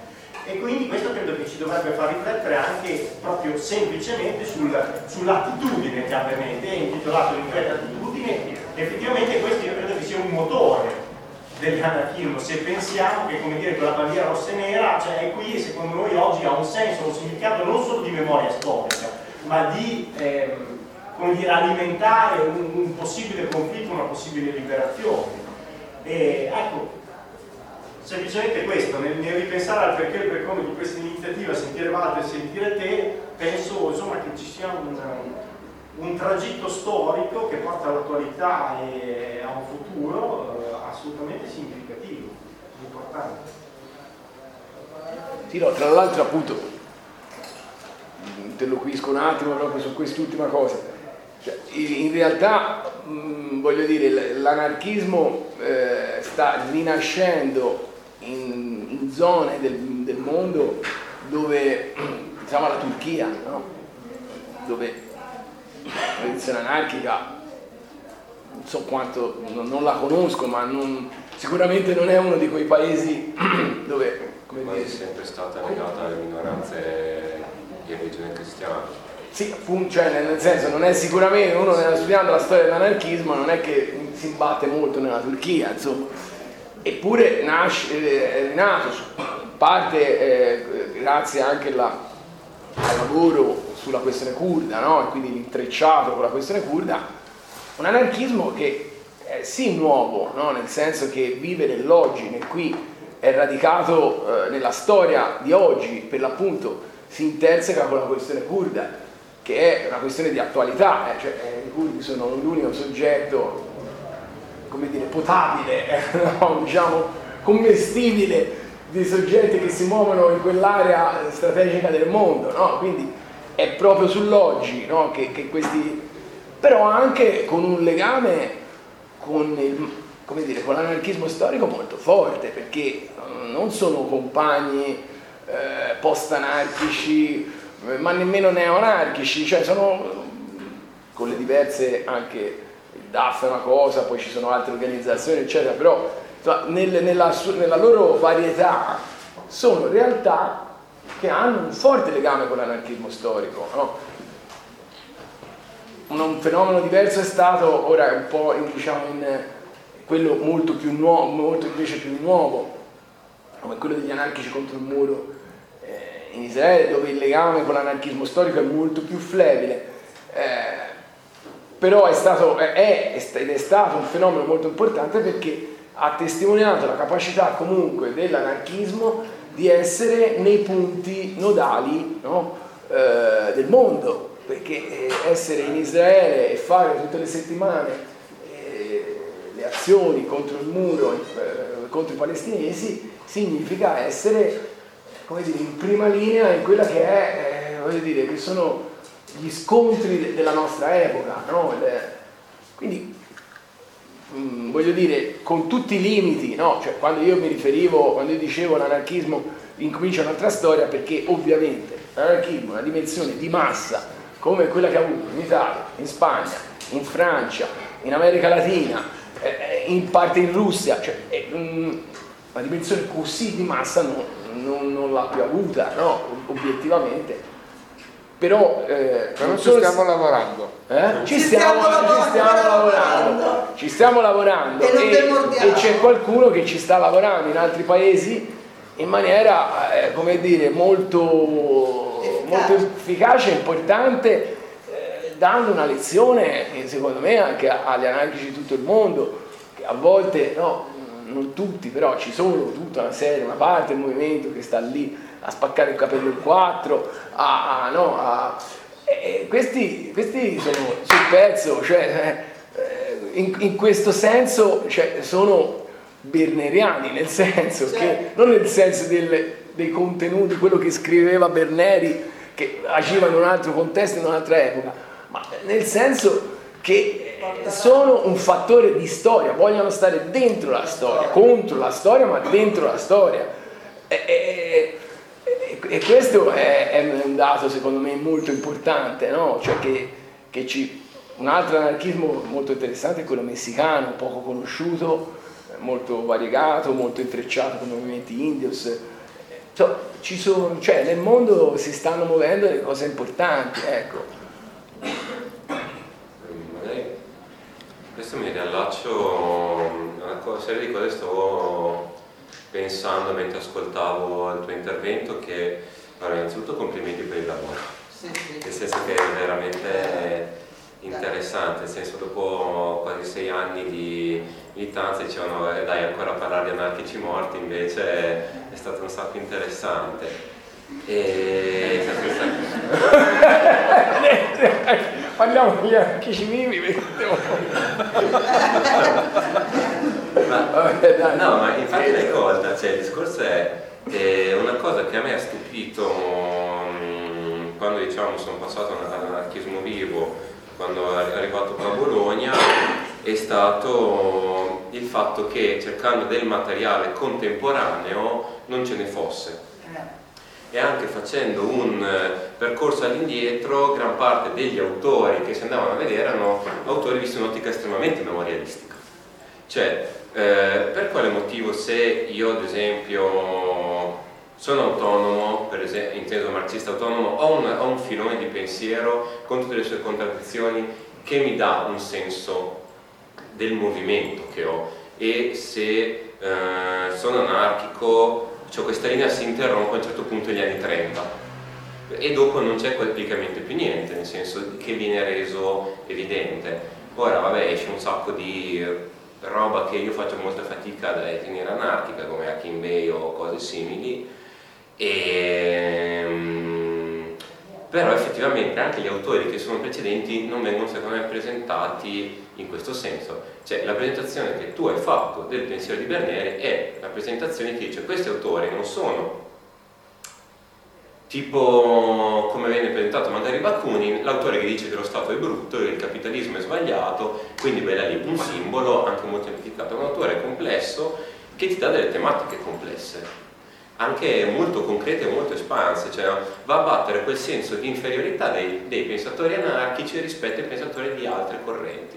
E quindi questo credo che ci dovrebbe far riflettere anche proprio semplicemente sul, sull'attitudine che ha Benedetti, è intitolato L'inquieta attitudine. Effettivamente questo io credo che sia un motore dell'anarchismo, se pensiamo che, come dire, quella bandiera rossa e nera, cioè è qui e secondo noi oggi ha un senso, un significato non solo di memoria storica, ma di ehm, come dire, alimentare un, un possibile conflitto, una possibile liberazione. E ecco, semplicemente questo, nel, nel ripensare al perché e per come di questa iniziativa, sentire Walter e sentire te, penso insomma che ci sia un, un tragitto storico che porta all'attualità e a un futuro eh, assolutamente significativo, importante. Sì, no, tra l'altro appunto interloquisco un attimo proprio su quest'ultima cosa. Cioè, in realtà mh, voglio dire, l'anarchismo eh, sta rinascendo in, in zone del, del mondo dove, diciamo, la Turchia, no? Dove la tradizione anarchica, non so quanto, non, non la conosco, ma non, sicuramente non è uno di quei paesi dove, come ma dire, è sempre stata legata alle minoranze di religione cristiana. sì, cioè nel senso, non è sicuramente, uno studiando la storia dell'anarchismo non è che si imbatte molto nella Turchia, insomma, eppure nasce, è nato in parte eh, grazie anche alla, al lavoro sulla questione curda, no? E quindi l'intrecciato con la questione curda, un anarchismo che è sì nuovo, no? Nel senso che vive nell'oggi, nel qui, è radicato eh, nella storia di oggi, per l'appunto si interseca con la questione curda, che è una questione di attualità, eh? Cioè eh, i curdi sono l'unico soggetto, come dire, potabile, eh, no? Diciamo commestibile di soggetti che si muovono in quell'area strategica del mondo, no? Quindi è proprio sull'oggi, no? che, che questi, però anche con un legame con il, come dire, con l'anarchismo storico molto forte, perché non sono compagni eh, post-anarchici, ma nemmeno neo-anarchici, cioè sono, con le diverse, anche il D A F è una cosa, poi ci sono altre organizzazioni eccetera, però insomma, nel, nella, nella loro varietà sono realtà che hanno un forte legame con l'anarchismo storico, no? un, un fenomeno diverso è stato, ora è un po' in, diciamo in quello molto più nuovo, molto invece più nuovo, come quello degli anarchici contro il muro in Israele, dove il legame con l'anarchismo storico è molto più flebile, eh, però è stato, è, ed è stato un fenomeno molto importante perché ha testimoniato la capacità comunque dell'anarchismo di essere nei punti nodali, no? eh, del mondo, perché essere in Israele e fare tutte le settimane eh, le azioni contro il muro, eh, contro i palestinesi, significa essere, come dire, in prima linea in quella che è, eh, voglio dire, che sono gli scontri de- della nostra epoca, no? Le, quindi, mh, voglio dire, con tutti i limiti, no? Cioè, quando io mi riferivo, quando io dicevo l'anarchismo incomincia un'altra storia, perché ovviamente l'anarchismo è una dimensione di massa, come quella che ha avuto in Italia, in Spagna, in Francia, in America Latina, eh, in parte in Russia, cioè, è, mh, una dimensione così di massa no, non, non l'ha più avuta, no? Obiettivamente. Però, eh, Però ci stiamo si... lavorando. Eh? Ci, ci, stiamo, stiamo ci stiamo lavorando. Ci stiamo lavorando. E, e, e c'è qualcuno che ci sta lavorando in altri paesi in maniera, eh, come dire, molto efficace, molto efficace e importante, eh, dando una lezione, secondo me, anche agli anarchici di tutto il mondo, che a volte, no, non tutti, però ci sono tutta una serie, una parte del movimento che sta lì a spaccare il capello in quattro, a, a, no, a, e questi, questi sono sul pezzo, cioè, eh, in, in questo senso, cioè, sono berneriani, nel senso certo. che, non nel senso del, dei contenuti, quello che scriveva Berneri, che agiva in un altro contesto, in un'altra epoca, ma nel senso che sono un fattore di storia, vogliono stare dentro la storia, contro la storia, ma dentro la storia. E, e, e, e questo è, è un dato secondo me molto importante, no? Cioè che, che ci, un altro anarchismo molto interessante è quello messicano, poco conosciuto, molto variegato, molto intrecciato con movimenti indios, So, ci sono, cioè nel mondo si stanno muovendo delle cose importanti, ecco. Questo mi riallaccio a una serie di cose che stavo pensando mentre ascoltavo il tuo intervento, che allora, innanzitutto complimenti per il lavoro, Sì, sì. nel senso che è veramente interessante, nel senso dopo quasi sei anni di militanza dicevano eh, dai ancora a parlare di anarchici morti, invece è stato un sacco interessante. E... Parliamo di anarchici vivi. ma, no, ma infatti l'hai colta, cioè il discorso è eh, una cosa che a me ha stupito mh, quando diciamo sono passato all'anarchismo vivo, quando è arrivato qua a Bologna, è stato il fatto che cercando del materiale contemporaneo non ce ne fosse. E anche facendo un percorso all'indietro, gran parte degli autori che si andavano a vedere erano autori visti in un'ottica estremamente memorialistica. Cioè, eh, per quale motivo se io ad esempio sono autonomo, per esempio, inteso marxista autonomo, ho un, ho un filone di pensiero con tutte le sue contraddizioni che mi dà un senso del movimento che ho, e se eh, sono anarchico, cioè questa linea si interrompe a un certo punto negli anni trenta e dopo non c'è praticamente più niente, nel senso che viene reso evidente. Ora vabbè, esce un sacco di roba che io faccio molta fatica da definire anarchica, come Hacking Bay o cose simili, e, però effettivamente anche gli autori che sono precedenti non vengono secondo me presentati in questo senso. Cioè la presentazione che tu hai fatto del pensiero di Bernieri è la presentazione che dice questi autori non sono tipo come viene presentato magari Bakunin, l'autore che dice che lo Stato è brutto, che il capitalismo è sbagliato, quindi bella lì un simbolo anche molto semplificato, un autore complesso che ti dà delle tematiche complesse, anche molto concrete e molto espanse, cioè va a battere quel senso di inferiorità dei, dei pensatori anarchici rispetto ai pensatori di altre correnti.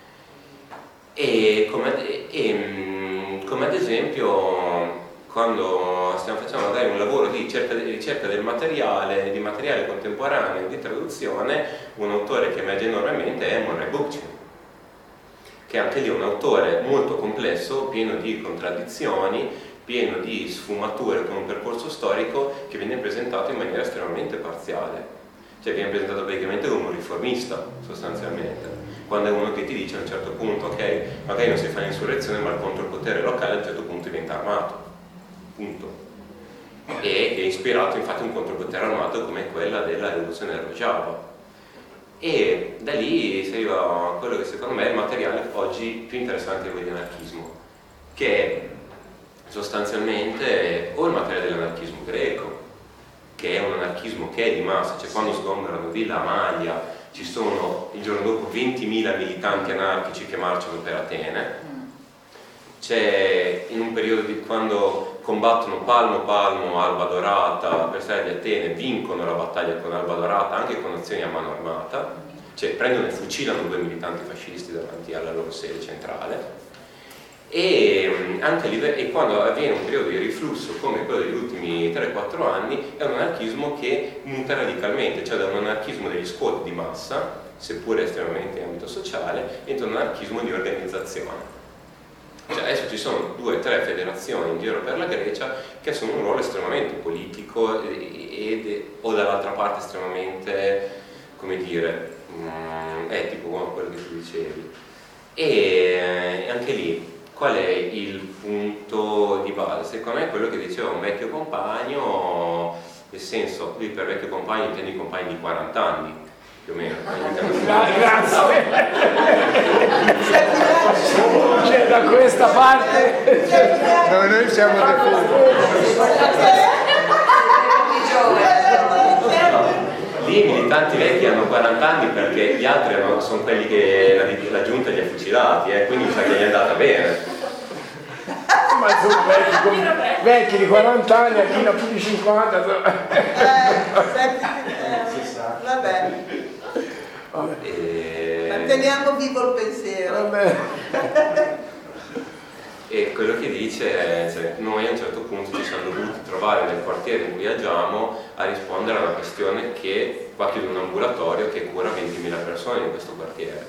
E come, e, come ad esempio quando stiamo facendo magari un lavoro di ricerca, di ricerca del materiale, di materiale contemporaneo, di traduzione, un autore che emerge enormemente è Murray Bookchin, che anche lì è un autore molto complesso, pieno di contraddizioni, pieno di sfumature, con un percorso storico che viene presentato in maniera estremamente parziale, cioè viene presentato praticamente come un riformista sostanzialmente, quando è uno che ti dice a un certo punto ok, magari non si fa l'insurrezione ma il contropotere locale a un certo punto diventa armato, punto, e è ispirato infatti a un contropotere armato come quella della rivoluzione Rojava, e da lì si arriva a quello che secondo me è il materiale oggi più interessante di anarchismo, che è sostanzialmente o il materiale dell'anarchismo greco, che è un anarchismo che è di massa, cioè quando sgomberano Villa Amalia ci sono il giorno dopo ventimila militanti anarchici che marciano per Atene, c'è in un periodo di quando combattono palmo palmo Alba Dorata, l'avversario di Atene, vincono la battaglia con Alba Dorata anche con azioni a mano armata, cioè prendono e fucilano due militanti fascisti davanti alla loro sede centrale, e anche lì, e quando avviene un periodo di riflusso come quello degli ultimi tre quattro anni, è un anarchismo che muta radicalmente, cioè da un anarchismo degli squad di massa, seppure estremamente in ambito sociale, entra un anarchismo di organizzazione. Cioè adesso ci sono due o tre federazioni in giro per la Grecia che assumono un ruolo estremamente politico ed, ed, o dall'altra parte estremamente, come dire, mh, etico, come quello che tu dicevi. E anche lì qual è il punto di base? Secondo me è quello che diceva un vecchio compagno, nel senso, lui per vecchio compagno intende i compagni di quaranta anni, più o meno. Grazie! C'è da questa parte... No, noi siamo Lì i militanti vecchi hanno quaranta anni perché gli altri hanno, sono quelli che la, la giunta li ha fucilati, eh, quindi mi sa che gli è andata bene. Ma sono vecchi, come, vecchi di quaranta anni, a chi ne ha più di cinquanta. Sono... Eh, vabbè. E... Manteniamo vivo il pensiero. Vabbè. e quello che dice è, cioè, noi a un certo punto ci siamo dovuti trovare nel quartiere in cui agiamo a rispondere a una questione che qua chiude un ambulatorio che cura ventimila persone in questo quartiere.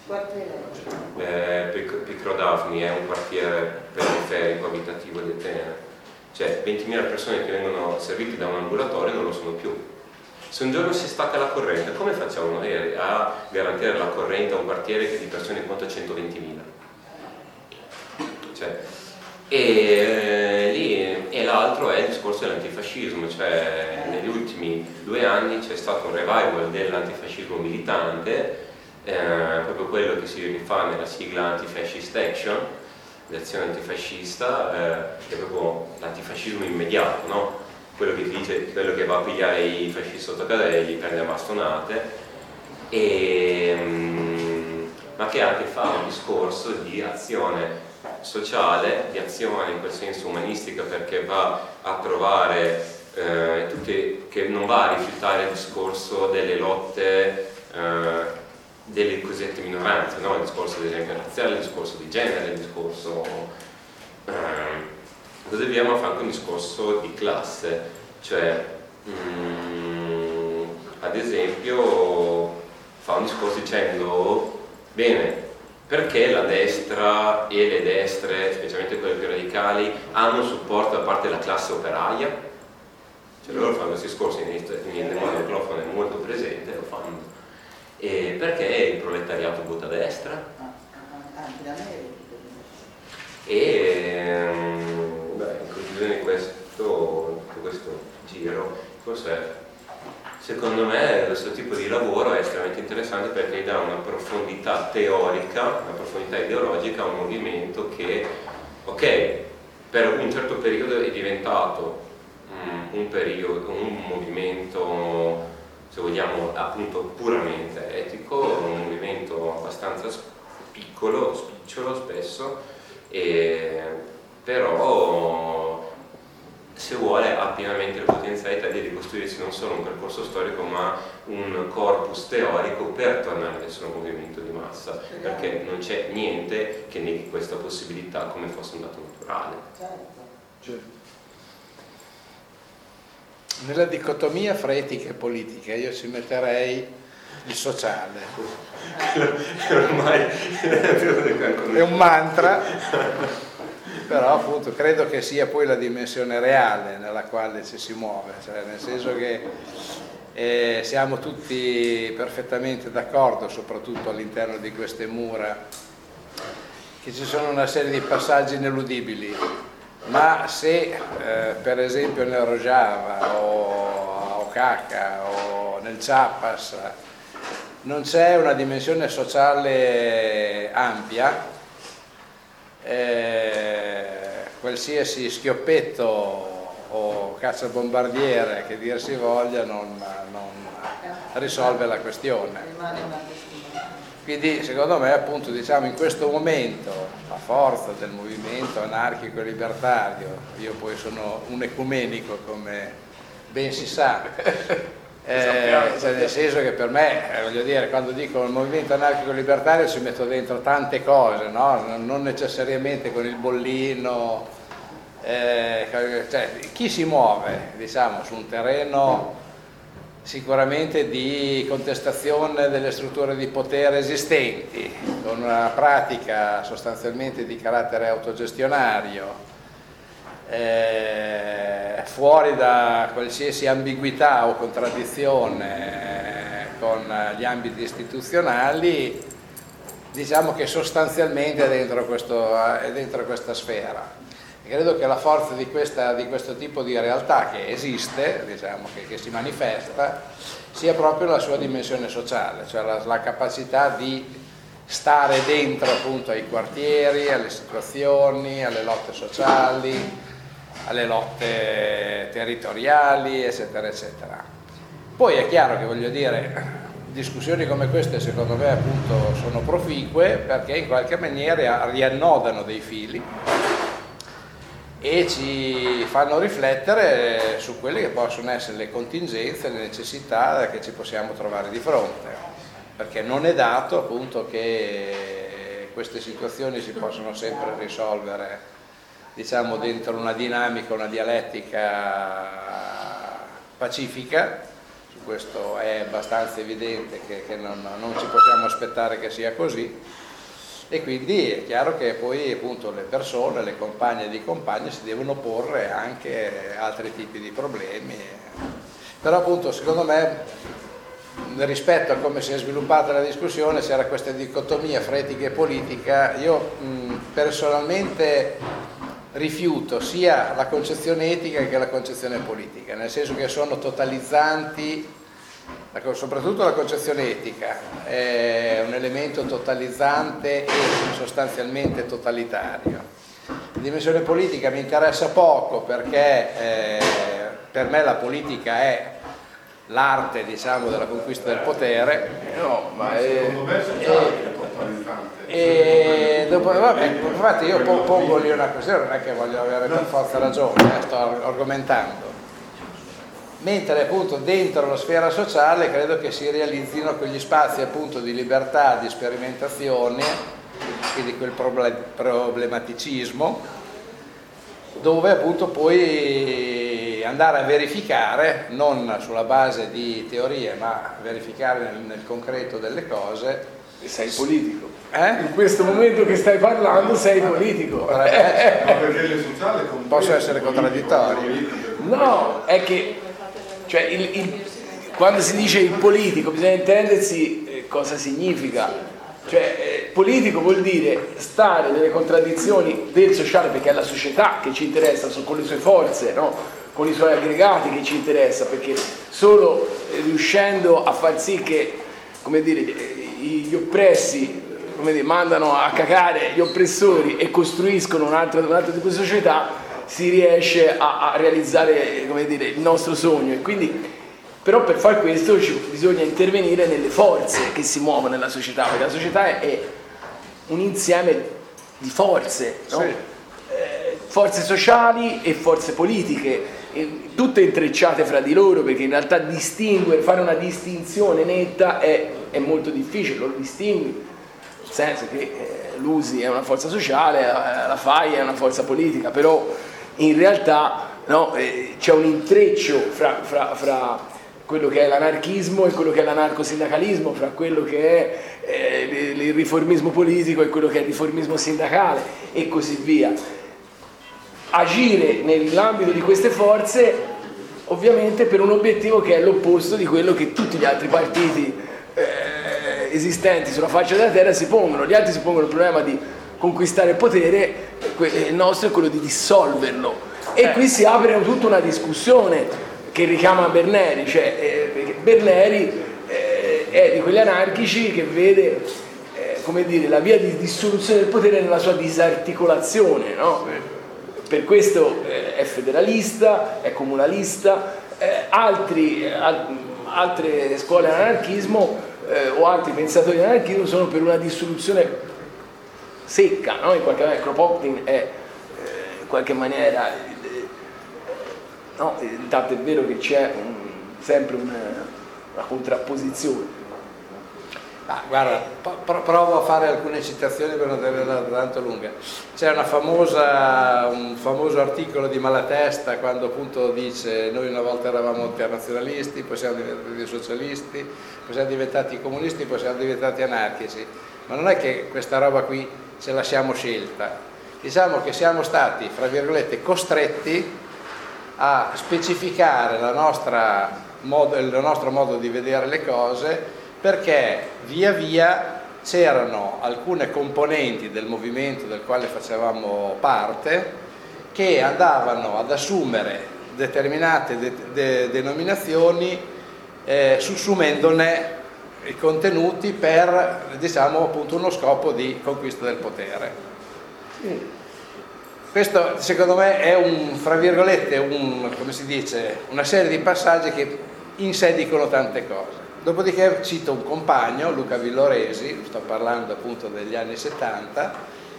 Eh, Picrodafni è un quartiere periferico abitativo di Atene, cioè ventimila persone che vengono servite da un ambulatorio non lo sono più. Se un giorno si stacca la corrente, come facciamo noi a garantire la corrente a un quartiere che di persone conta centoventimila? Cioè, e, lì, e l'altro è il discorso dell'antifascismo, cioè negli ultimi due anni c'è stato un revival dell'antifascismo militante, eh, proprio quello che si rifà nella sigla Anti-Fascist Action, l'azione antifascista, eh, che è proprio l'antifascismo immediato, no? Quello che ti dice, quello che va a pigliare i fascisti sotto casa e li prende a bastonate, e, mm, ma che anche fa un discorso di azione sociale, di azione in quel senso umanistica, perché va a trovare eh, tutte, che non va a rifiutare il discorso delle lotte eh, delle cosiddette minoranze, no? Il discorso ad esempio razziale, il discorso di genere, il discorso eh, così via, ma fa anche un discorso di classe, cioè mm, ad esempio fa un discorso dicendo bene, perché la destra e le destre, specialmente quelle più radicali, hanno un supporto da parte della classe operaia? Cioè loro fanno questi discorsi in il microfono è molto presente, lo fanno. E perché il proletariato vota a destra? E beh, in conclusione di questo, di questo giro, forse secondo me questo tipo di lavoro è estremamente interessante perché dà una profondità teorica, una profondità ideologica a un movimento che, ok, per un certo periodo è diventato um, un periodo, un movimento, se vogliamo, appunto puramente etico, un movimento abbastanza piccolo, spicciolo spesso, e, però se vuole ha pienamente la potenzialità di ricostruirsi non solo un percorso storico ma un corpus teorico per tornare ad essere un movimento di massa, perché non c'è niente che neghi questa possibilità come fosse un dato naturale. Certo. Nella dicotomia fra etica e politica io ci metterei il sociale. Ormai è un mantra, però appunto credo che sia poi la dimensione reale nella quale ci si muove, cioè nel senso che eh, siamo tutti perfettamente d'accordo, soprattutto all'interno di queste mura, che ci sono una serie di passaggi ineludibili. Ma se eh, per esempio nel Rojava o a Oaxaca o nel Chiapas non c'è una dimensione sociale ampia, eh, qualsiasi schioppetto o cacciabombardiere che dir si voglia non, non risolve la questione. Quindi secondo me appunto diciamo in questo momento la forza del movimento anarchico e libertario, io poi sono un ecumenico come ben si sa, eh, cioè nel senso che per me, eh, voglio dire, quando dico il movimento anarchico e libertario ci metto dentro tante cose, no? Non necessariamente con il bollino, eh, cioè, chi si muove diciamo su un terreno sicuramente di contestazione delle strutture di potere esistenti, con una pratica sostanzialmente di carattere autogestionario, eh, fuori da qualsiasi ambiguità o contraddizione con gli ambiti istituzionali, diciamo che sostanzialmente è dentro, questo, è dentro questa sfera. Credo che la forza di, questa, di questo tipo di realtà che esiste, diciamo, che, che si manifesta, sia proprio la sua dimensione sociale, cioè la, la capacità di stare dentro appunto ai quartieri, alle situazioni, alle lotte sociali, alle lotte territoriali, eccetera, eccetera. Poi è chiaro che, voglio dire, discussioni come queste secondo me appunto sono proficue perché in qualche maniera riannodano dei fili e ci fanno riflettere su quelle che possono essere le contingenze, le necessità che ci possiamo trovare di fronte, perché non è dato appunto che queste situazioni si possono sempre risolvere diciamo dentro una dinamica, una dialettica pacifica. Su questo è abbastanza evidente che, che non, non ci possiamo aspettare che sia così, e quindi è chiaro che poi appunto le persone, le compagne e i compagni si devono porre anche altri tipi di problemi. Però appunto secondo me, rispetto a come si è sviluppata la discussione, c'era questa dicotomia fra etica e politica. Io mh, personalmente rifiuto sia la concezione etica che la concezione politica, nel senso che sono totalizzanti, soprattutto la concezione etica è un elemento totalizzante e sostanzialmente totalitario. La dimensione politica mi interessa poco perché eh, per me la politica è l'arte, diciamo, della conquista del potere. No, ma è, e dopo, vabbè, infatti io pongo lì una questione, non è che voglio avere per forza ragione, eh, sto argomentando. Mentre appunto dentro la sfera sociale credo che si realizzino quegli spazi appunto di libertà, di sperimentazione, quindi quel problematicismo, dove appunto puoi andare a verificare, non sulla base di teorie, ma verificare nel, nel concreto delle cose. E sei politico. Eh? In questo momento che stai parlando sei politico. Ma perché le sociali posso essere contraddittorio? No, è che cioè, il, il, quando si dice il politico bisogna intendersi eh, cosa significa. Cioè, eh, politico vuol dire stare nelle contraddizioni del sociale, perché è la società che ci interessa, con le sue forze, no? Con i suoi aggregati che ci interessa, perché solo eh, riuscendo a far sì che, come dire, gli oppressi, come dire, mandano a cacare gli oppressori e costruiscono un altro, un altro tipo di società, si riesce a, a realizzare, come dire, il nostro sogno. E quindi, però per far questo ci, bisogna intervenire nelle forze che si muovono nella società, perché la società è, è un insieme di forze, no? Sì. eh, forze sociali e forze politiche, e tutte intrecciate fra di loro, perché in realtà distinguere, fare una distinzione netta è, è molto difficile. Lo distingui, nel senso che eh, l'U S I è una forza sociale, la, la F A I è una forza politica, però in realtà no, eh, c'è un intreccio fra, fra, fra quello che è l'anarchismo e quello che è l'anarcosindacalismo, fra quello che è eh, il riformismo politico e quello che è il riformismo sindacale e così via. Agire nell'ambito di queste forze ovviamente per un obiettivo che è l'opposto di quello che tutti gli altri partiti eh, esistenti sulla faccia della terra si pongono. Gli altri si pongono il problema di conquistare il potere, il nostro è quello di dissolverlo. E qui si apre tutta una discussione che richiama Berneri, cioè eh, Berneri eh, è di quegli anarchici che vede eh, come dire, la via di dissoluzione del potere nella sua disarticolazione, no? Per questo eh, è federalista, è comunalista, eh, altri, al, altre scuole dell'anarchismo eh, o altri pensatori dell'anarchismo sono per una dissoluzione secca, no? In qualche maniera Kropotkin è eh, in qualche maniera eh, no, tanto è vero che c'è un, sempre una, una contrapposizione. Ah, guarda, provo a fare alcune citazioni per non tenerla tanto lunga. C'è una famosa, un famoso articolo di Malatesta quando appunto dice: noi una volta eravamo internazionalisti, poi siamo diventati socialisti, poi siamo diventati comunisti, poi siamo diventati anarchici. Ma non è che questa roba qui ce la siamo scelta, diciamo che siamo stati, fra virgolette, costretti a specificare la nostra modo, il nostro modo di vedere le cose, perché via via c'erano alcune componenti del movimento del quale facevamo parte che andavano ad assumere determinate de- de- denominazioni eh, sussumendone i contenuti per, diciamo, appunto uno scopo di conquista del potere. Questo secondo me è un, fra virgolette, un, come si dice, una serie di passaggi che in sé dicono tante cose. Dopodiché cito un compagno, Luca Villoresi, sto parlando appunto degli anni settanta,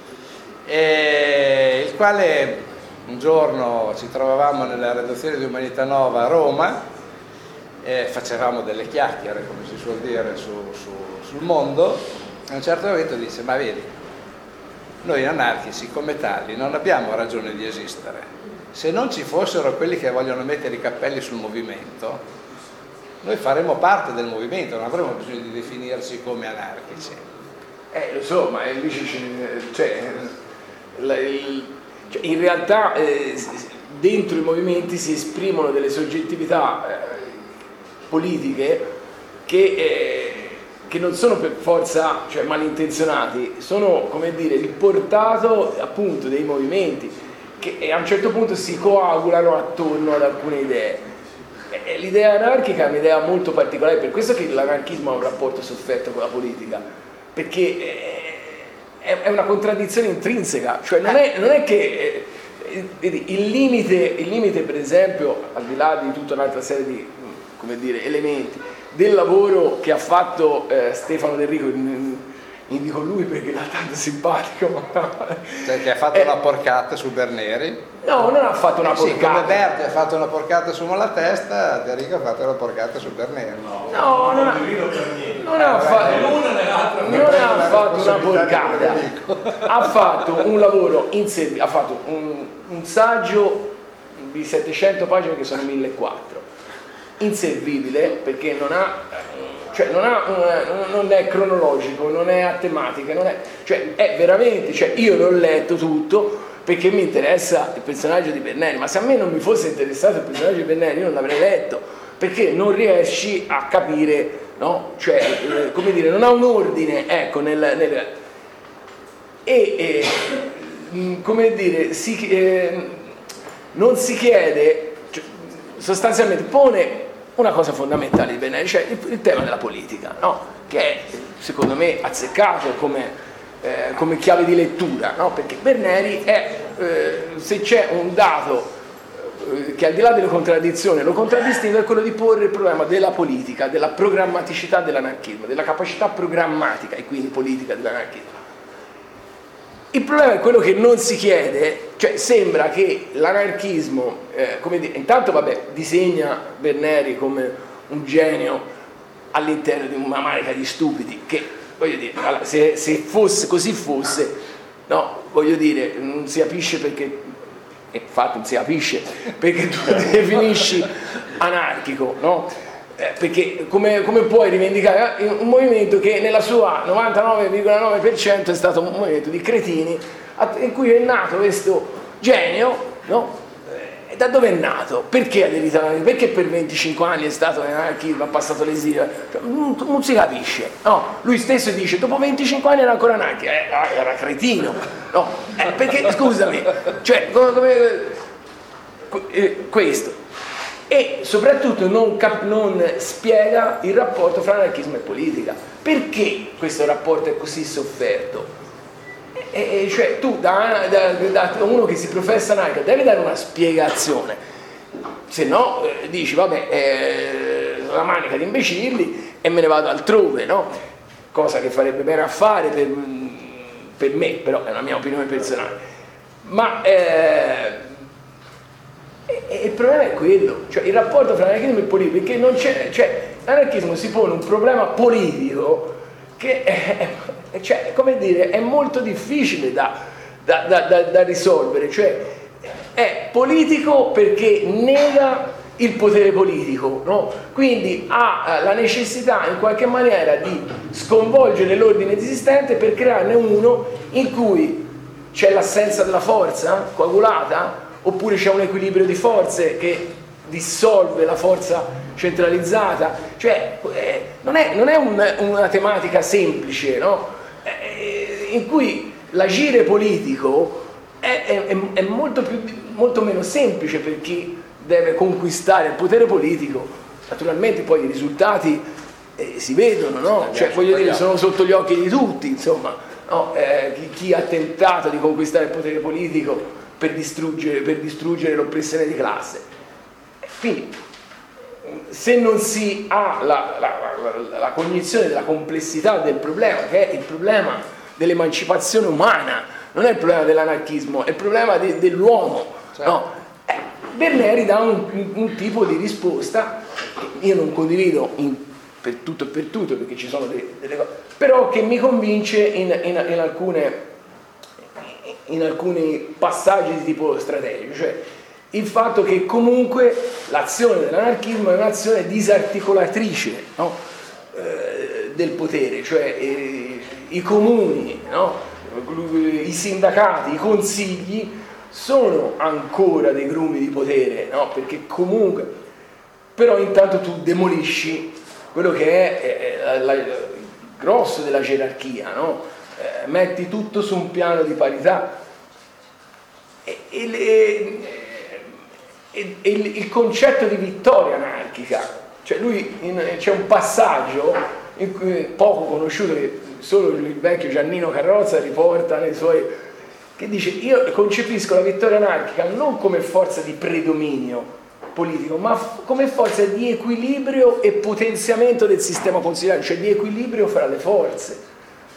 eh, il quale un giorno ci trovavamo nella redazione di Umanità Nova a Roma, eh, facevamo delle chiacchiere, come si suol dire, su, su, sul mondo. A un certo momento dice: ma vedi, noi anarchici come tali non abbiamo ragione di esistere. Se non ci fossero quelli che vogliono mettere i cappelli sul movimento, noi faremmo parte del movimento, non avremmo bisogno di definirci come anarchici. Eh, lo so, ma invece cioè, la, il, cioè, in realtà eh, dentro i movimenti si esprimono delle soggettività eh, politiche che, eh, che non sono per forza, cioè, malintenzionati, sono, come dire, il portato appunto dei movimenti che a un certo punto si coagulano attorno ad alcune idee. L'idea anarchica è un'idea molto particolare, per questo che l'anarchismo ha un rapporto sofferto con la politica, perché è una contraddizione intrinseca, cioè non è, non è che il limite, il limite per esempio, al di là di tutta un'altra serie di, come dire, elementi del lavoro che ha fatto eh, Stefano Del Rico, indico lui perché era tanto simpatico, cioè che ha fatto eh, una porcata su Berneri. No, non ha fatto una sì, porcata. Come Berti ha fatto una porcata su Malatesta, De Rico ha fatto una porcata su Berneri. No, no, non, ha, non ha fatto, non ha fatto una porcata, ha fatto un lavoro in sé, ha fatto un, un saggio di settecento pagine che sono millequattrocento, inservibile perché non ha, cioè non, ha una, non è cronologico, non è a tematiche, non è, cioè è veramente, cioè io l'ho letto tutto perché mi interessa il personaggio di Berneri, ma se a me non mi fosse interessato il personaggio di Berneri io non l'avrei letto, perché non riesci a capire, no? Cioè, eh, come dire, non ha un ordine, ecco, nel, nel e, e mh, come dire, si, eh, non si chiede, cioè, sostanzialmente pone una cosa fondamentale di Berneri, cioè il, il tema della politica, no? Che è, secondo me, azzeccato come Eh, come chiave di lettura, no? Perché Berneri è, eh, se c'è un dato eh, che al di là delle contraddizioni lo contraddistingue, è quello di porre il problema della politica, della programmaticità dell'anarchismo, della capacità programmatica e quindi politica dell'anarchismo. Il problema è quello che non si chiede, cioè sembra che l'anarchismo, eh, come dire, intanto vabbè, disegna Berneri come un genio all'interno di una manica di stupidi che, voglio dire, se, se fosse così fosse, no, voglio dire, non si capisce perché, infatti non si capisce perché tu definisci anarchico, no? Eh, perché come, come puoi rivendicare un movimento che nella sua novantanove virgola nove per cento è stato un movimento di cretini in cui è nato questo genio, no? Da dove è nato? Perché ha aderito all'anarchismo? Perché per venticinque anni è stato nell'anarchismo, ha passato l'esilio? Cioè, non, non si capisce, no? Lui stesso dice, dopo venticinque anni era ancora anarchico, eh, era cretino, no? Eh, perché, scusami, cioè, come, come, eh, questo. E soprattutto non, cap- non spiega il rapporto fra anarchismo e politica. Perché questo rapporto è così sofferto? E, cioè tu da, da, da uno che si professa anarchico devi dare una spiegazione, se no eh, dici vabbè eh, una manica di imbecilli e me ne vado altrove, no? Cosa che farebbe bene a fare per, per me, però è una mia opinione personale, ma eh, e, e il problema è quello, cioè il rapporto tra anarchismo e politica, perché non c'è, cioè l'anarchismo si pone un problema politico che è, cioè, come dire, è molto difficile da, da, da, da, da risolvere, cioè è politico perché nega il potere politico, no? Quindi ha la necessità in qualche maniera di sconvolgere l'ordine esistente per crearne uno in cui c'è l'assenza della forza coagulata oppure c'è un equilibrio di forze che dissolve la forza centralizzata, cioè eh, non è, non è un, una tematica semplice, no? Eh, in cui l'agire politico è, è, è molto, più, molto meno semplice per chi deve conquistare il potere politico. Naturalmente poi i risultati eh, si vedono, no? Cioè, voglio dire, sono sotto gli occhi di tutti, insomma, no? eh, chi, chi ha tentato di conquistare il potere politico per distruggere, per distruggere l'oppressione di classe. Quindi, se non si ha la, la, la, la cognizione della complessità del problema, che è il problema dell'emancipazione umana, non è il problema dell'anarchismo, è il problema de, dell'uomo, certo. No? Eh, Berneri dà un, un, un tipo di risposta che io non condivido in, per tutto e per tutto, perché ci sono delle, delle cose, però che mi convince in, in, in, alcune, in alcuni passaggi di tipo strategico, cioè il fatto che comunque l'azione dell'anarchismo è un'azione disarticolatrice, no? eh, del potere, cioè eh, i comuni, no? I sindacati, i consigli sono ancora dei grumi di potere, no? Perché comunque, però intanto tu demolisci quello che è, è, è la, il grosso della gerarchia, no? Eh, metti tutto su un piano di parità e, e, le, e, e il, il concetto di vittoria anarchica, cioè lui in, c'è un passaggio in cui, poco conosciuto che solo il vecchio Giannino Carrozza riporta nei suoi, che dice: io concepisco la vittoria anarchica non come forza di predominio politico, ma come forza di equilibrio e potenziamento del sistema consiliare, cioè di equilibrio fra le forze.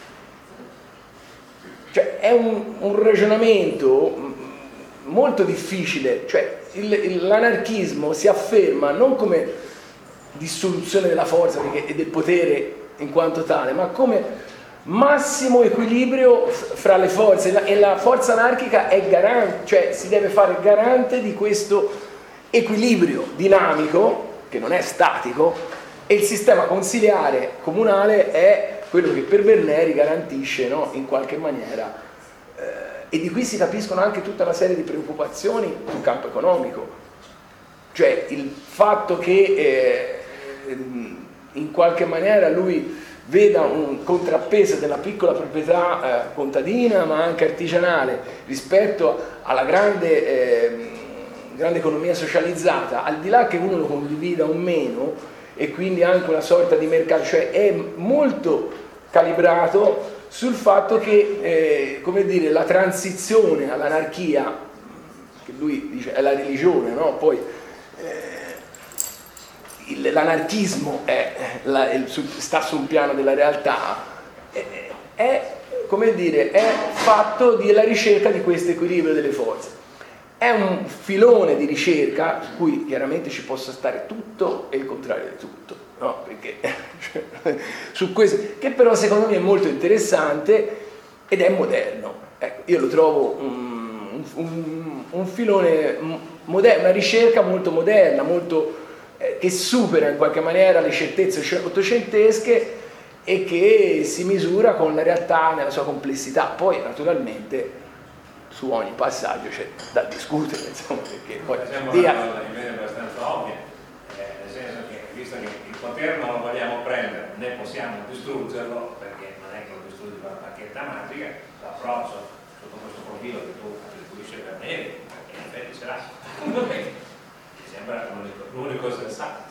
Cioè è un, un ragionamento molto difficile, cioè il, il, l'anarchismo si afferma non come dissoluzione della forza e del potere in quanto tale, ma come massimo equilibrio fra le forze, e la forza anarchica è garante, cioè si deve fare garante di questo equilibrio dinamico che non è statico, e il sistema consiliare comunale è quello che per Berneri garantisce, no, in qualche maniera, eh, e di qui si capiscono anche tutta una serie di preoccupazioni sul campo economico, cioè il fatto che eh, in qualche maniera lui veda un contrappeso della piccola proprietà eh, contadina ma anche artigianale rispetto alla grande, eh, grande economia socializzata, al di là che uno lo condivida o meno, e quindi anche una sorta di mercato, cioè è molto calibrato sul fatto che eh, come dire, la transizione all'anarchia, che lui dice è la religione, no? Poi eh, il, l'anarchismo è, la, è, sta su un piano della realtà, è, è, come dire, è fatto della ricerca di questo equilibrio delle forze. È un filone di ricerca su cui chiaramente ci possa stare tutto e il contrario di tutto, no? Perché, cioè, su questo, che però secondo me è molto interessante ed è moderno. Ecco, io lo trovo un, un, un filone moderno, una ricerca molto moderna, molto, eh, che supera in qualche maniera le certezze ottocentesche e che si misura con la realtà nella sua complessità. Poi naturalmente su ogni passaggio c'è da discutere, insomma, perché poi sembra dia... una cosa invece abbastanza ovvia, eh, nel senso che visto che il potere non lo vogliamo prendere né possiamo distruggerlo, perché non è che lo distruggi con la bacchetta magica, l'approccio sotto questo profilo che tu attribuisci a Berneri, perché in effetti ce l'ha, mi sembra l'unico, l'unico sensato.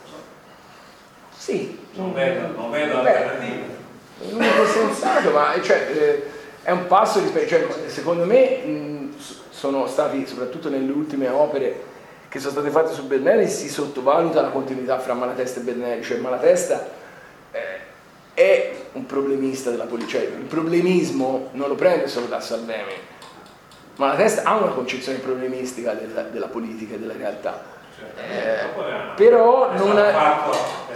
Sì, non vedo, non vedo alternative. L'unico sensato, ma cioè, eh, è un passo rispetto, cioè, secondo me mh, sono stati, soprattutto nelle ultime opere che sono state fatte su Berneri, si sottovaluta la continuità fra Malatesta e Berneri, cioè Malatesta eh, è un problemista della politica, cioè, il problemismo non lo prende solo da Salvemi, Malatesta ha una concezione problemistica della, della politica e della realtà. Eh, però non ha,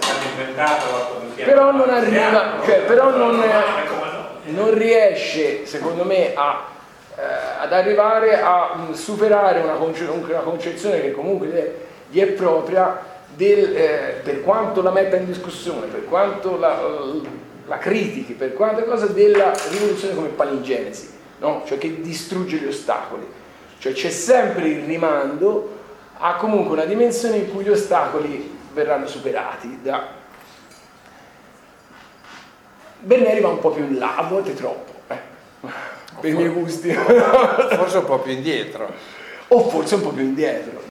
però non arriva, cioè, però non, non riesce secondo me a, eh, ad arrivare a um, superare una, conce- una concezione che comunque gli è propria del, eh, per quanto la metta in discussione, per quanto la, la critichi, per quante cose della rivoluzione come palingenesi, no? Cioè che distrugge gli ostacoli, cioè c'è sempre il rimando ha comunque una dimensione in cui gli ostacoli verranno superati. Da... Berneri va un po' più in là, a volte troppo, eh. per i miei gusti. Forse un po' più indietro. O forse un po' più indietro.